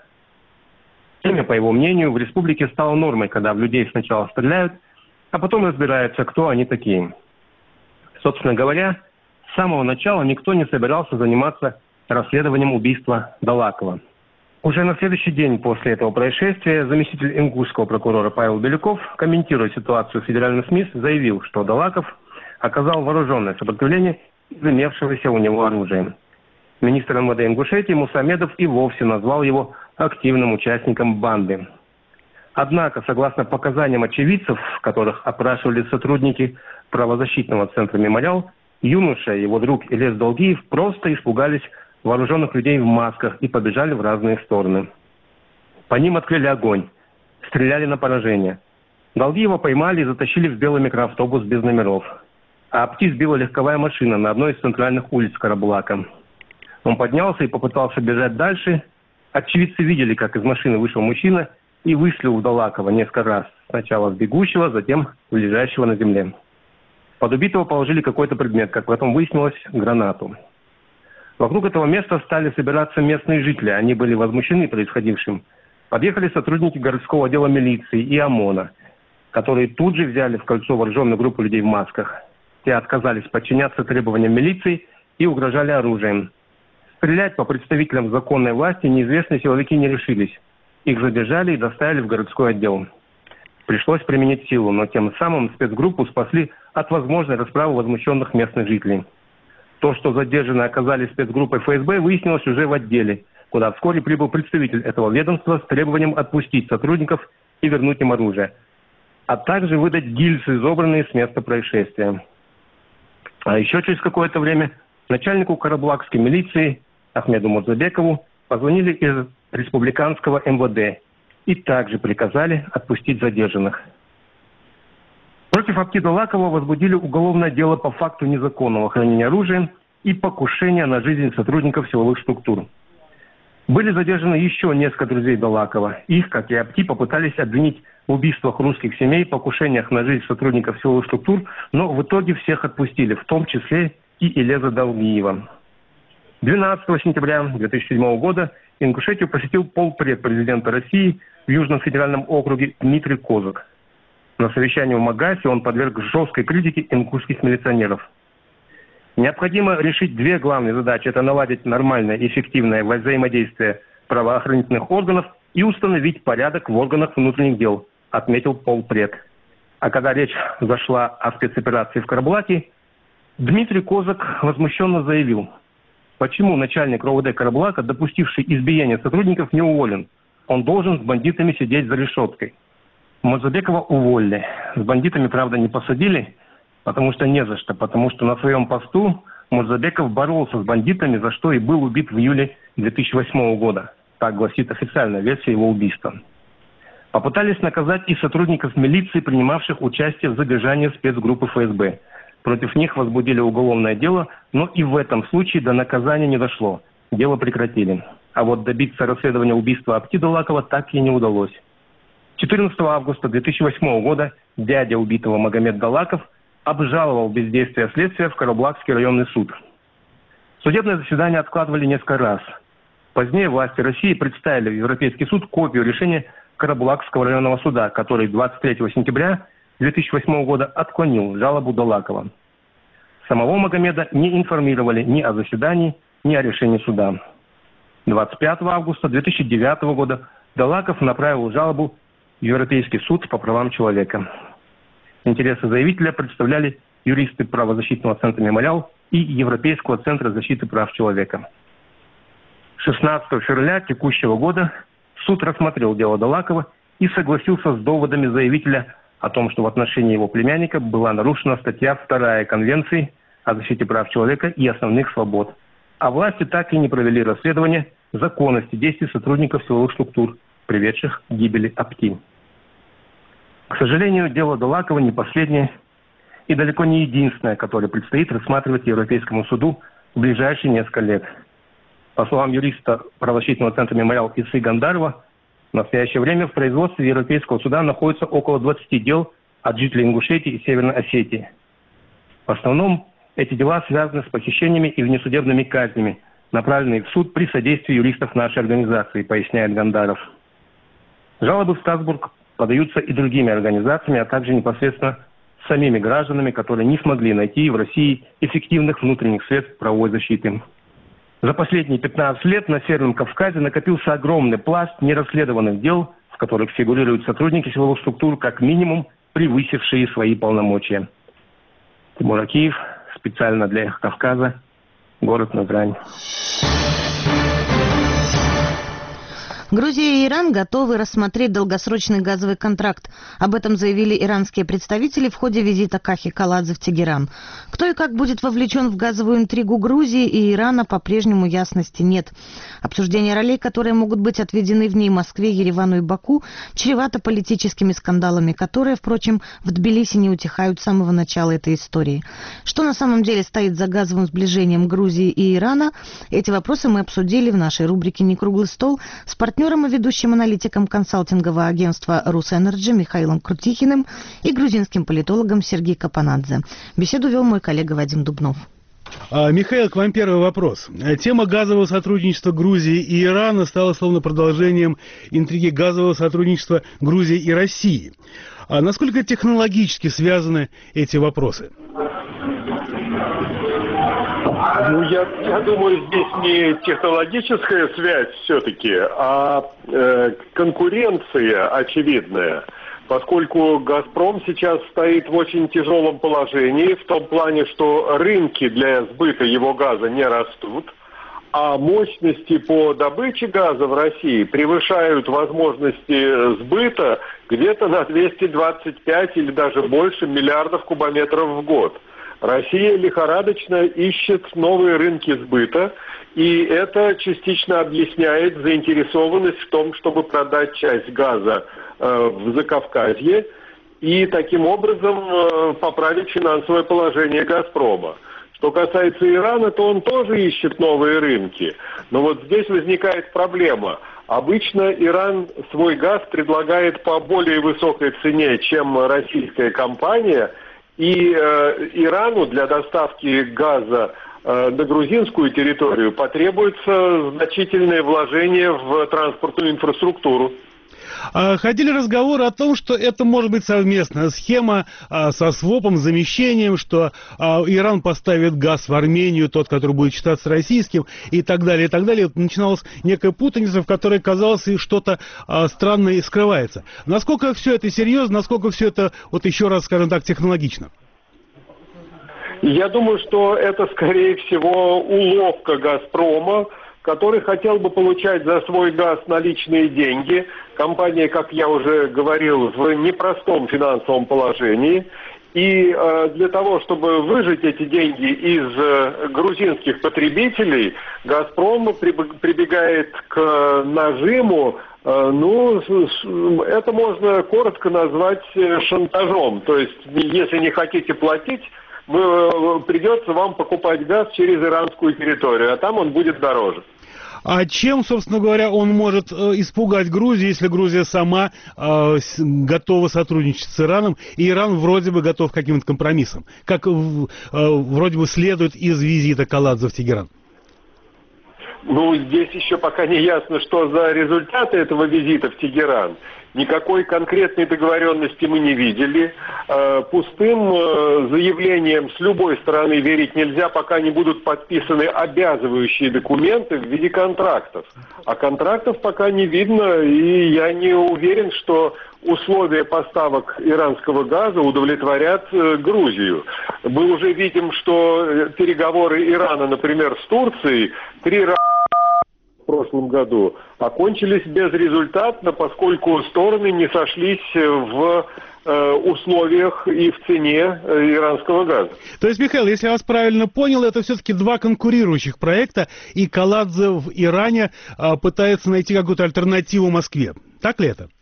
Время, по его мнению, в республике стало нормой, когда в людей сначала стреляют, а потом разбираются, кто они такие. Собственно говоря, с самого начала никто не собирался заниматься расследованием убийства Далакова. Уже на следующий день после этого происшествия заместитель ингушского прокурора Павел Беляков, комментируя ситуацию в федеральных СМИ, заявил, что Далаков оказал вооруженное сопротивление из имевшегося у него оружия. Министр МВД Ингушетии Муса Медов и вовсе назвал его активным участником банды. Однако, согласно показаниям очевидцев, которых опрашивали сотрудники правозащитного центра «Мемориал», юноша и его друг Илес Долгиев просто испугались вооруженных людей в масках и побежали в разные стороны. По ним открыли огонь, стреляли на поражение. Долгиева поймали и затащили в белый микроавтобус без номеров. А Апти сбила легковая машина на одной из центральных улиц Карабулака. Он поднялся и попытался бежать дальше. Очевидцы видели, как из машины вышел мужчина и выстрелил в Далакова несколько раз. Сначала в бегущего, затем в лежащего на земле. Под убитого положили какой-то предмет, как потом выяснилось, гранату. Вокруг этого места стали собираться местные жители. Они были возмущены происходившим. подъехали сотрудники городского отдела милиции и ОМОНа, которые тут же взяли в кольцо вооруженную группу людей в масках. Те отказались подчиняться требованиям милиции и угрожали оружием. Стрелять по представителям законной власти неизвестные силовики не решились. Их задержали и доставили в городской отдел. Пришлось применить силу, но тем самым спецгруппу спасли от возможной расправы возмущенных местных жителей. То, что задержанные оказались спецгруппой ФСБ, выяснилось уже в отделе, куда вскоре прибыл представитель этого ведомства с требованием отпустить сотрудников и вернуть им оружие, а также выдать гильзы, изобранные с места происшествия. А еще через какое-то время начальнику карабулакской милиции Ахмеду Мурзабекову позвонили из республиканского МВД и также приказали отпустить задержанных. Против Аптида Лакова возбудили уголовное дело по факту незаконного хранения оружия и покушения на жизнь сотрудников силовых структур. Были задержаны еще несколько друзей Далакова. Их, как и Апти, попытались обвинить в убийствах русских семей, покушениях на жизнь сотрудников силовых структур, но в итоге всех отпустили, в том числе и Илеза Далгиева. 12 сентября 2007 года Ингушетию посетил полпред президента России в Южном федеральном округе Дмитрий Козак. На совещании в Магасе он подверг жесткой критике ингушских милиционеров. Необходимо решить две главные задачи. Это наладить нормальное и эффективное взаимодействие правоохранительных органов и установить порядок в органах внутренних дел, отметил полпред. А когда речь зашла о спецоперации в Карабулаке, Дмитрий Козак возмущенно заявил: почему начальник РОВД Карабулака, допустивший избиение сотрудников, не уволен? Он должен с бандитами сидеть за решеткой. Мурзабекова уволили. С бандитами, правда, не посадили, потому что не за что. Потому что на своем посту Мурзабеков боролся с бандитами, за что и был убит в июле 2008 года. Так гласит официальная версия его убийства. Попытались наказать и сотрудников милиции, принимавших участие в задержании спецгруппы ФСБ. Против них возбудили уголовное дело, но и в этом случае до наказания не дошло. Дело прекратили. А вот добиться расследования убийства Аптида Лакова так и не удалось. 14 августа 2008 года дядя убитого Магомед Далаков обжаловал бездействие следствия в Карабулакский районный суд. Судебное заседание откладывали несколько раз. Позднее власти России представили в Европейский суд копию решения Карабулакского районного суда, который 23 сентября 2008 года отклонил жалобу Далакова. Самого Магомеда не информировали ни о заседании, ни о решении суда. 25 августа 2009 года Далаков направил жалобу в Европейский суд по правам человека. Интересы заявителя представляли юристы правозащитного центра «Мемориал» и Европейского центра защиты прав человека. 16 февраля текущего года суд рассмотрел дело Далакова и согласился с доводами заявителя о том, что в отношении его племянника была нарушена статья 2 Конвенции о защите прав человека и основных свобод. А власти так и не провели расследование законности действий сотрудников силовых структур, приведших к гибели Апти. К сожалению, дело Далакова не последнее и далеко не единственное, которое предстоит рассматривать Европейскому суду в ближайшие несколько лет. По словам юриста правозащитного центра «Мемориал» Исы Гандарова, в настоящее время в производстве Европейского суда находится около 20 дел от жителей Ингушетии и Северной Осетии. В основном эти дела связаны с похищениями и внесудебными казнями, направленные в суд при содействии юристов нашей организации, поясняет Гандаров. Жалобы в Страсбург подаются и другими организациями, а также непосредственно самими гражданами, которые не смогли найти в России эффективных внутренних средств правовой защиты. За последние 15 лет на Северном Кавказе накопился огромный пласт нерасследованных дел, в которых фигурируют сотрудники силовых структур, как минимум превысившие свои полномочия. Тимур Акиев, специально для «Эхо Кавказа», город Назрань. Грузия и Иран готовы рассмотреть долгосрочный газовый контракт. Об этом заявили иранские представители в ходе визита Кахи Каладзе в Тегеран. Кто и как будет вовлечен в газовую интригу Грузии и Ирана, по-прежнему ясности нет. Обсуждение ролей, которые могут быть отведены в ней Москве, Еревану и Баку, чревато политическими скандалами, которые, впрочем, в Тбилиси не утихают с самого начала этой истории. Что на самом деле стоит за газовым сближением Грузии и Ирана? Эти вопросы мы обсудили в нашей рубрике «Не круглый стол» с партнером и ведущим аналитиком консалтингового агентства «Русэнерджи» Михаилом Крутихиным и грузинским политологом Сергеем Капанадзе. Беседу вел мой коллега Вадим Дубнов. Михаил, к вам первый вопрос. Тема газового сотрудничества Грузии и Ирана стала словно продолжением интриги газового сотрудничества Грузии и России. А насколько технологически связаны эти вопросы? Ну, я думаю, здесь не технологическая связь все-таки, а конкуренция очевидная. Поскольку «Газпром» сейчас стоит в очень тяжелом положении, в том плане, что рынки для сбыта его газа не растут, а мощности по добыче газа в России превышают возможности сбыта где-то на 225 или даже больше миллиардов кубометров в год. Россия лихорадочно ищет новые рынки сбыта, и это частично объясняет заинтересованность в том, чтобы продать часть газа в Закавказье и таким образом поправить финансовое положение «Газпрома». Что касается Ирана, то он тоже ищет новые рынки. Но вот здесь возникает проблема. Обычно Иран свой газ предлагает по более высокой цене, чем российская компания, и Ирану для доставки газа на грузинскую территорию потребуется значительное вложение в транспортную инфраструктуру. Ходили разговоры о том, что это может быть совместная схема со свопом, замещением, что Иран поставит газ в Армению, тот, который будет считаться российским, и так далее, и так далее. Вот начиналась некая путаница, в которой, казалось, и что-то странное и скрывается. Насколько все это серьезно, насколько все это, вот еще раз, скажем так, технологично? Я думаю, что это, скорее всего, уловка «Газпрома», который хотел бы получать за свой газ наличные деньги. Компания, как я уже говорил, в непростом финансовом положении. И для того, чтобы выжать эти деньги из грузинских потребителей, «Газпром» прибегает к нажиму. Это можно коротко назвать шантажом. То есть, если не хотите платить, придется вам покупать газ через иранскую территорию, а там он будет дороже. А чем, собственно говоря, он может испугать Грузию, если Грузия сама готова сотрудничать с Ираном, и Иран вроде бы готов к каким-то компромиссам, как вроде бы следует из визита Каладзе в Тегеран? Ну, здесь еще пока не ясно, что за результаты этого визита в Тегеран. Никакой конкретной договоренности мы не видели. Пустым заявлением с любой стороны верить нельзя, пока не будут подписаны обязывающие документы в виде контрактов. А контрактов пока не видно, и я не уверен, что условия поставок иранского газа удовлетворят Грузию. Мы уже видим, что переговоры Ирана, например, с Турцией 3 раза в прошлом году окончились безрезультатно, поскольку стороны не сошлись в условиях и в цене иранского газа. То есть, Михаил, если я вас правильно понял, это все-таки два конкурирующих проекта, и Каладзе в Иране пытается найти какую-то альтернативу Москве. Так ли это?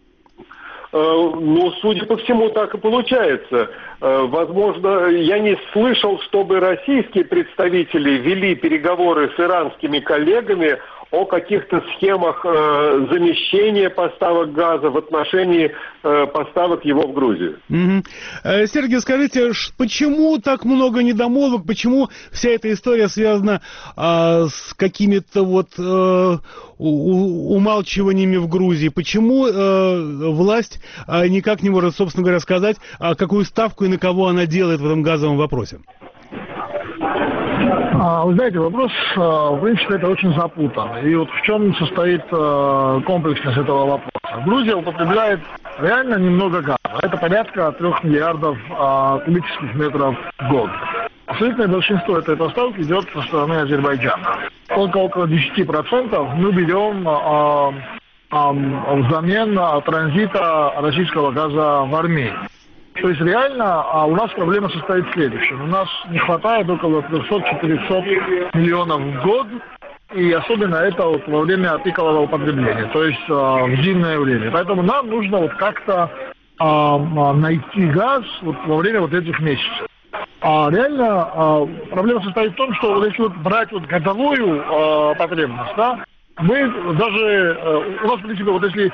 Ну, судя по всему, так и получается. Возможно, я не слышал, чтобы российские представители вели переговоры с иранскими коллегами о каких-то схемах замещения поставок газа в отношении поставок его в Грузию. Сергей, скажите, почему так много недомолвок, почему вся эта история связана с какими-то вот умалчиваниями в Грузии? Почему власть никак не может, собственно говоря, сказать, какую ставку и на кого она делает в этом газовом вопросе? Вы знаете, вопрос, в принципе, это очень запутан. И вот в чем состоит комплексность этого вопроса. Грузия употребляет реально немного газа. Это порядка 3 миллиардов кубических метров в год. Абсолютное большинство этой поставки идет со стороны Азербайджана. Только около 10% мы берем взамен транзита российского газа в Армению. То есть реально у нас проблема состоит в следующем. У нас не хватает около 300-400 миллионов в год, и особенно это вот во время пикового употребления, то есть в зимнее время. Поэтому нам нужно вот как-то найти газ вот во время вот этих месяцев. Реально проблема состоит в том, что вот если вот брать вот годовую потребность, да, мы даже, у нас, в принципе, вот если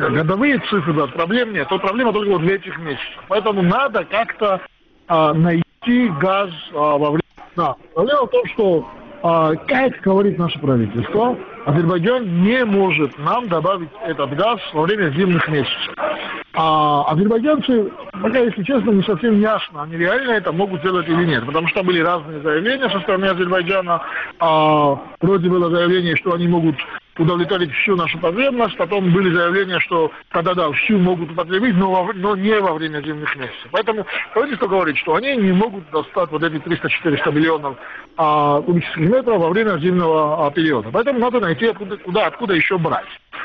годовые цифры, да, проблем нет, то проблема только вот в этих месяцах. Поэтому надо как-то найти газ во время... Да. Проблема в том, что, как говорит наше правительство, Азербайджан не может нам добавить этот газ во время зимних месяцев. А азербайджанцы, пока, если честно, не совсем ясно, они реально это могут сделать или нет. Потому что были разные заявления со стороны Азербайджана. Вроде было заявление, что они могут удовлетворить всю нашу потребность. Потом были заявления, что да, всю могут употребить, но не во время зимних месяцев. Поэтому правительство говорит, что они не могут достать вот эти 300-400 миллионов кубических метров во время зимнего периода. Поэтому надо найти, откуда еще брать.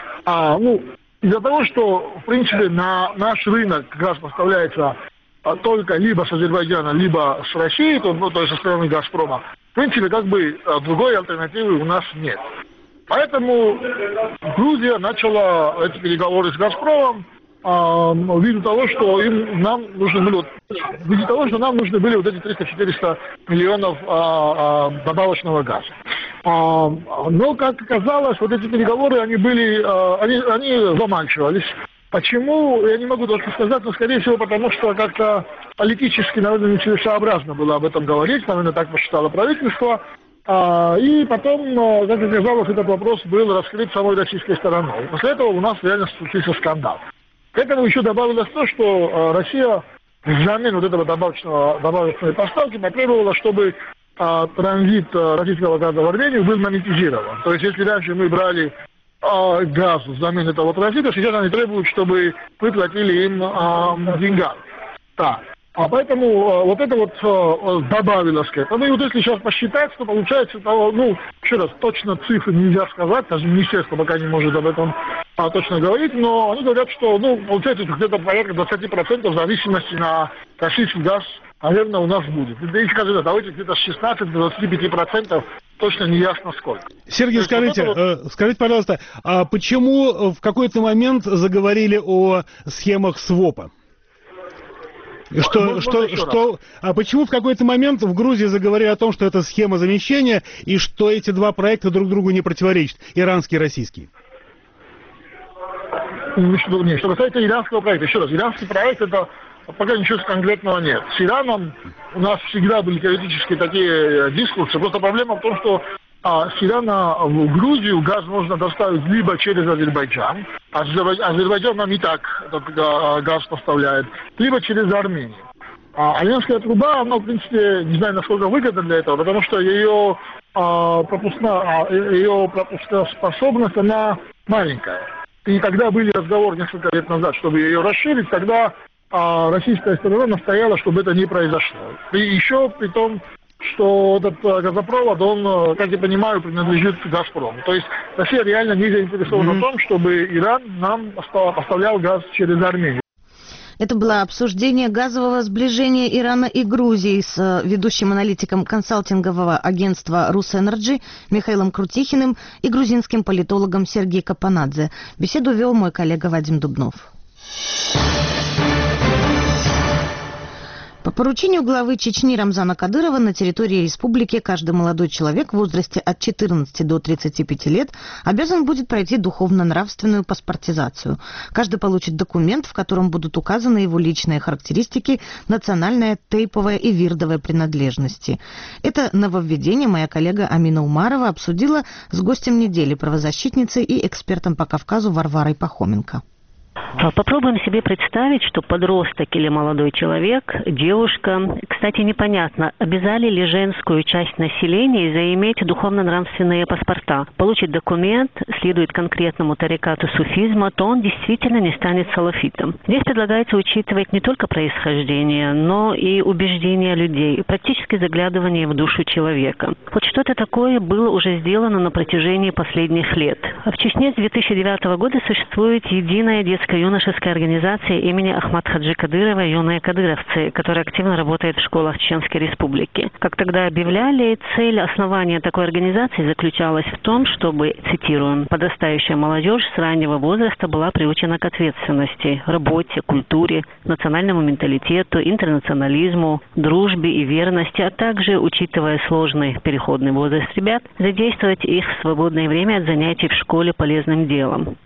Из-за того, что, в принципе, на наш рынок газ поставляется только либо с Азербайджана, либо с Россией, то есть со стороны «Газпрома», в принципе, другой альтернативы у нас нет. Поэтому Грузия начала эти переговоры с «Газпромом» ввиду того, что нам нужны были вот эти 300-400 миллионов добавочного газа. Но, как оказалось, вот эти переговоры, они заманчивались. Почему, я не могу точно сказать, но, скорее всего, потому что как-то политически, наверное, нецелесообразно было об этом говорить, наверное, так посчитало правительство. И потом, как оказалось, этот вопрос был раскрыт самой российской стороной. После этого у нас реально случился скандал. К этому еще добавилось то, что Россия взамен вот этого добавочной поставки потребовала, чтобы транзит российского газа в Армению был монетизирован. То есть, если раньше мы брали газ взамен этого транзита, сейчас они требуют, чтобы мы платили им деньгами. Да. Поэтому вот это вот добавилось к этому. И вот если сейчас посчитать, то получается, еще раз, точно цифры нельзя сказать, даже министерство пока не может об этом точно говорить, но они говорят, что, получается, где-то порядка 20% в зависимости на российский газ, наверное, у нас будет. Да и скажи, давайте где-то с 16-25%, точно не ясно сколько. Сергей, скажите, пожалуйста, а почему в какой-то момент заговорили о схемах свопа? А почему в какой-то момент в Грузии заговорили о том, что это схема замещения и что эти два проекта друг другу не противоречат, иранский и российский? Что касается иранского проекта, еще раз, иранский проект это пока ничего конкретного нет. С Ираном у нас всегда были теоретически такие дискуссии, просто проблема в том, что с Ирана в Грузию газ можно доставить либо через Азербайджан, Азербайджан нам и так этот газ поставляет, либо через Армению. Армянская труба, она, в принципе, не знаю, насколько выгодна для этого, потому что ее пропускоспособность, она маленькая. И тогда были разговоры несколько лет назад, чтобы ее расширить, тогда российская сторона настояла, чтобы это не произошло. И еще при том, что этот газопровод, он, как я понимаю, принадлежит «Газпрому». То есть Россия реально не заинтересована в том, чтобы Иран нам поставлял газ через Армению. Это было обсуждение газового сближения Ирана и Грузии с ведущим аналитиком консалтингового агентства «Русэнерджи» Михаилом Крутихиным и грузинским политологом Сергеем Капанадзе. Беседу вел мой коллега Вадим Дубнов. По поручению главы Чечни Рамзана Кадырова на территории республики каждый молодой человек в возрасте от 14 до 35 лет обязан будет пройти духовно-нравственную паспортизацию. Каждый получит документ, в котором будут указаны его личные характеристики, национальная, тейповая и вирдовая принадлежности. Это нововведение моя коллега Амина Умарова обсудила с гостем недели, правозащитницей и экспертом по Кавказу Варварой Пахоменко. Попробуем себе представить, что подросток или молодой человек, девушка, кстати, непонятно, обязали ли женскую часть населения заиметь духовно-нравственные паспорта, получит документ, следует конкретному тарикату суфизма, то он действительно не станет салафитом. Здесь предлагается учитывать не только происхождение, но и убеждения людей, практически заглядывание в душу человека. Вот что-то такое было уже сделано на протяжении последних лет. В Чечне с 2009 года существует единая детско-юношеская организация имени Ахмад Хаджи Кадырова «Юные кадыровцы», которая активно работает в школах Чеченской Республики. Как тогда объявляли, цель основания такой организации заключалась в том, чтобы, цитируем, «подрастающая молодежь с раннего возраста была приучена к ответственности, работе, культуре, национальному менталитету, интернационализму, дружбе и верности, а также, учитывая сложный переходный возраст ребят, задействовать их в свободное время от занятий в школе полезным делом».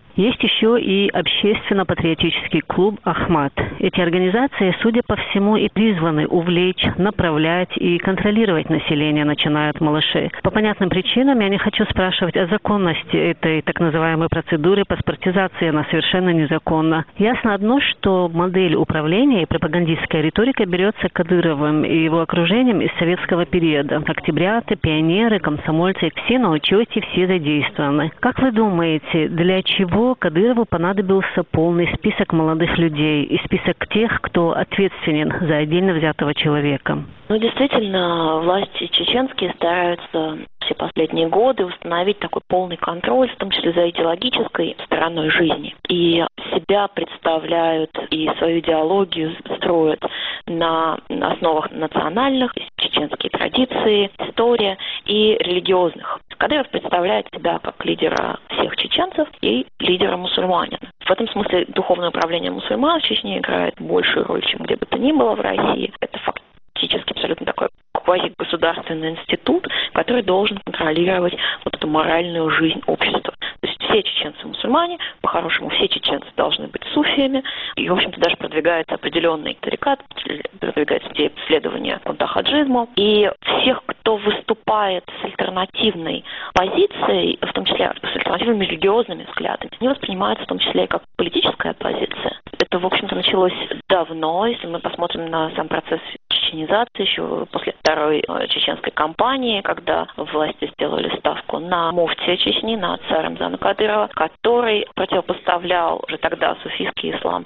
Есть еще и общественно-патриотический клуб «Ахмат». Эти организации, судя по всему, и призваны увлечь, направлять и контролировать население, начиная от малышей. По понятным причинам я не хочу спрашивать о законности этой так называемой процедуры паспортизации. Она совершенно незаконна. Ясно одно, что модель управления и пропагандистская риторика берется Кадыровым и его окружением из советского периода. Октябряты, пионеры, комсомольцы, все на учете, все задействованы. Как вы думаете, для чего Кадырову понадобился полный список молодых людей и список тех, кто ответственен за отдельно взятого человека? Действительно, власти чеченские стараются все последние годы установить такой полный контроль, в том числе за идеологической стороной жизни. И себя представляют и свою идеологию строят на основах национальных, чеченские традиции, история и религиозных. Кадыров представляет себя как лидера всех чеченцев и лидера мусульманина. В этом смысле духовное управление мусульман в Чечне играет большую роль, чем где бы то ни было в России. Это фактически абсолютно такой квазигосударственный институт, который должен контролировать вот эту моральную жизнь общества. То есть все чеченцы мусульмане, по-хорошему все чеченцы должны быть суфиями, и, в общем-то, даже продвигается определенный тарикат, продвигается идея исследования пантахаджизма, и всех, кто выступает с альтернативной позицией, в том числе с альтернативными религиозными взглядами, они воспринимаются в том числе и как политическая оппозиция. Это, в общем-то, началось давно, если мы посмотрим на сам процесс чеченизации, еще после второй чеченской кампании, когда власти сделали ставку на муфтия Чечни, на отца Рамзана Кадырова, который противопоставлял уже тогда суфийский ислам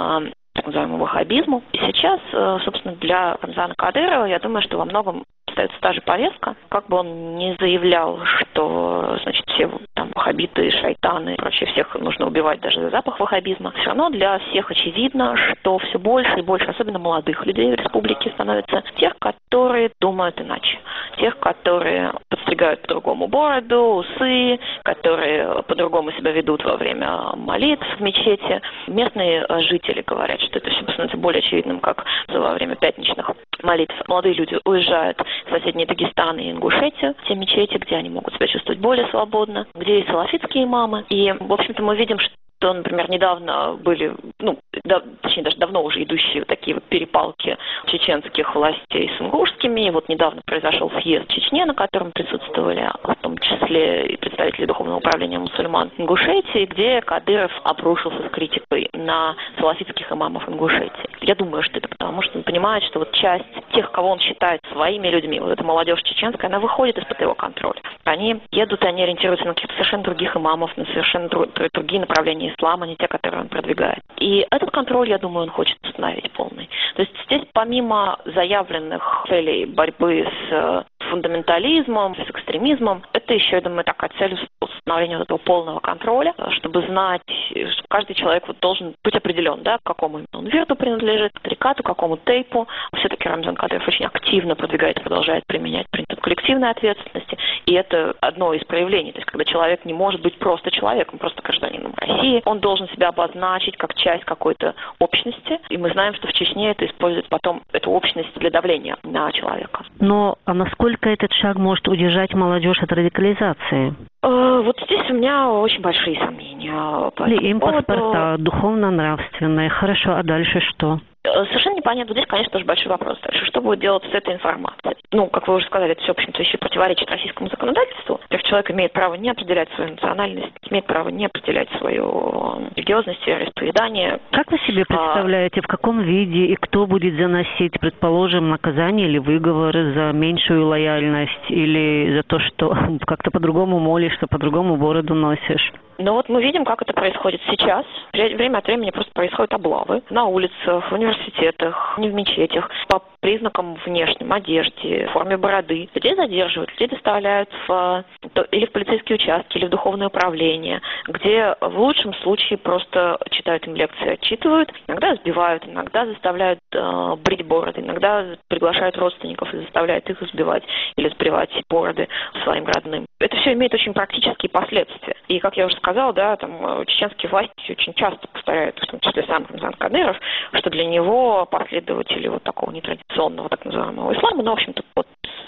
так называемому ваххабизму. И сейчас, собственно, для Рамзана Кадырова, я думаю, что во многом остается та же повестка. Как бы он не заявлял, что, значит, все там ваххабиты, шайтаны и прочее, всех нужно убивать даже за запах ваххабизма, все равно для всех очевидно, что все больше и больше, особенно молодых людей в республике, становится тех, которые думают иначе. Тех, которые подстригают по-другому бороду, усы, которые по-другому себя ведут во время молитв в мечети. Местные жители говорят, что это все становится более очевидным, как во время пятничных молитв. Молодые люди уезжают в соседние Дагестан и Ингушетию, те мечети, где они могут себя чувствовать более свободно, где есть салафитские имамы. И, в общем-то, мы видим, что, например, недавно были, точнее, даже давно уже идущие вот такие вот перепалки чеченских властей с ингушскими. И вот недавно произошел съезд в Чечне, на котором присутствовали в том числе и представители Духовного управления мусульман Ингушетии, где Кадыров обрушился с критикой на салафитских имамов Ингушетии. Я думаю, что это потому, что он понимает, что вот часть тех, кого он считает своими людьми, вот эта молодежь чеченская, она выходит из-под его контроля. Они едут, и они ориентируются на каких-то совершенно других имамов, на совершенно другие направления ислама, не те, которые он продвигает. И этот контроль, я думаю, он хочет установить полный. То есть здесь помимо заявленных целей борьбы с фундаментализмом, с экстремизмом, это еще, я думаю, такая цель установления вот этого полного контроля, чтобы знать, что каждый человек вот должен быть определен, да, к какому именно он вирту принадлежит, к тарикату, к какому тейпу. Все-таки Рамзан Кадыров очень активно продвигает и продолжает применять принцип коллективной ответственности, и это одно из проявлений. То есть, когда человек не может быть просто человеком, просто гражданином России, он должен себя обозначить как часть какой-то общности, и мы знаем, что в Чечне это использует потом эту общность для давления на человека. Но насколько этот шаг может удержать молодежь от радикализации? Вот здесь у меня очень большие сомнения. Или им паспорта, духовно-нравственные. Хорошо, а дальше что? Совершенно непонятно. Здесь, конечно, тоже большой вопрос. Дальше, что будет делать с этой информацией? Как вы уже сказали, это все, в общем-то, еще противоречит российскому законодательству. Человек имеет право не определять свою национальность, имеет право не определять свою религиозность, вероисповедание. Как вы себе представляете, в каком виде и кто будет заносить, предположим, наказание или выговоры за меньшую лояльность или за то, что как-то по-другому молишься, по-другому бороду носишь? Мы видим, как это происходит сейчас. Время от времени просто происходят облавы на улицах, в университетах, не в мечетях, по признакам внешним, одежде, форме бороды. Людей задерживают, людей доставляют или в полицейские участки, или в духовное управление, где в лучшем случае просто читают им лекции, отчитывают, иногда сбивают, иногда заставляют брить бороды, иногда приглашают родственников и заставляют их сбивать или сбривать бороды своим родным. Это все имеет очень практические последствия. И, как я уже сказала, чеченские власти очень часто повторяют, в том числе сам Рамзан Кадыров, что для него последователи вот такого нетрадиционного, так называемого ислама, в общем-то,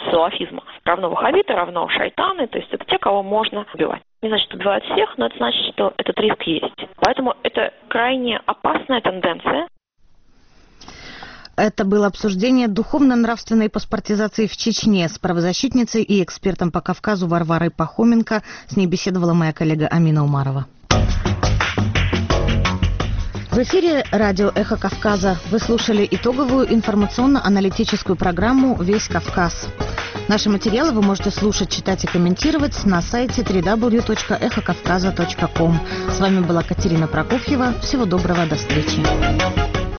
салафизма. Равно ваххабиты, равно шайтаны, то есть это те, кого можно убивать. Не значит, что убивают всех, но это значит, что этот риск есть. Поэтому это крайне опасная тенденция. Это было обсуждение духовно-нравственной паспортизации в Чечне с правозащитницей и экспертом по Кавказу Варварой Пахоменко. С ней беседовала моя коллега Амина Умарова. В эфире радио «Эхо Кавказа». Вы слушали итоговую информационно-аналитическую программу «Весь Кавказ». Наши материалы вы можете слушать, читать и комментировать на сайте www.эхокавказа.ком. С вами была Катерина Прокофьева. Всего доброго, до встречи.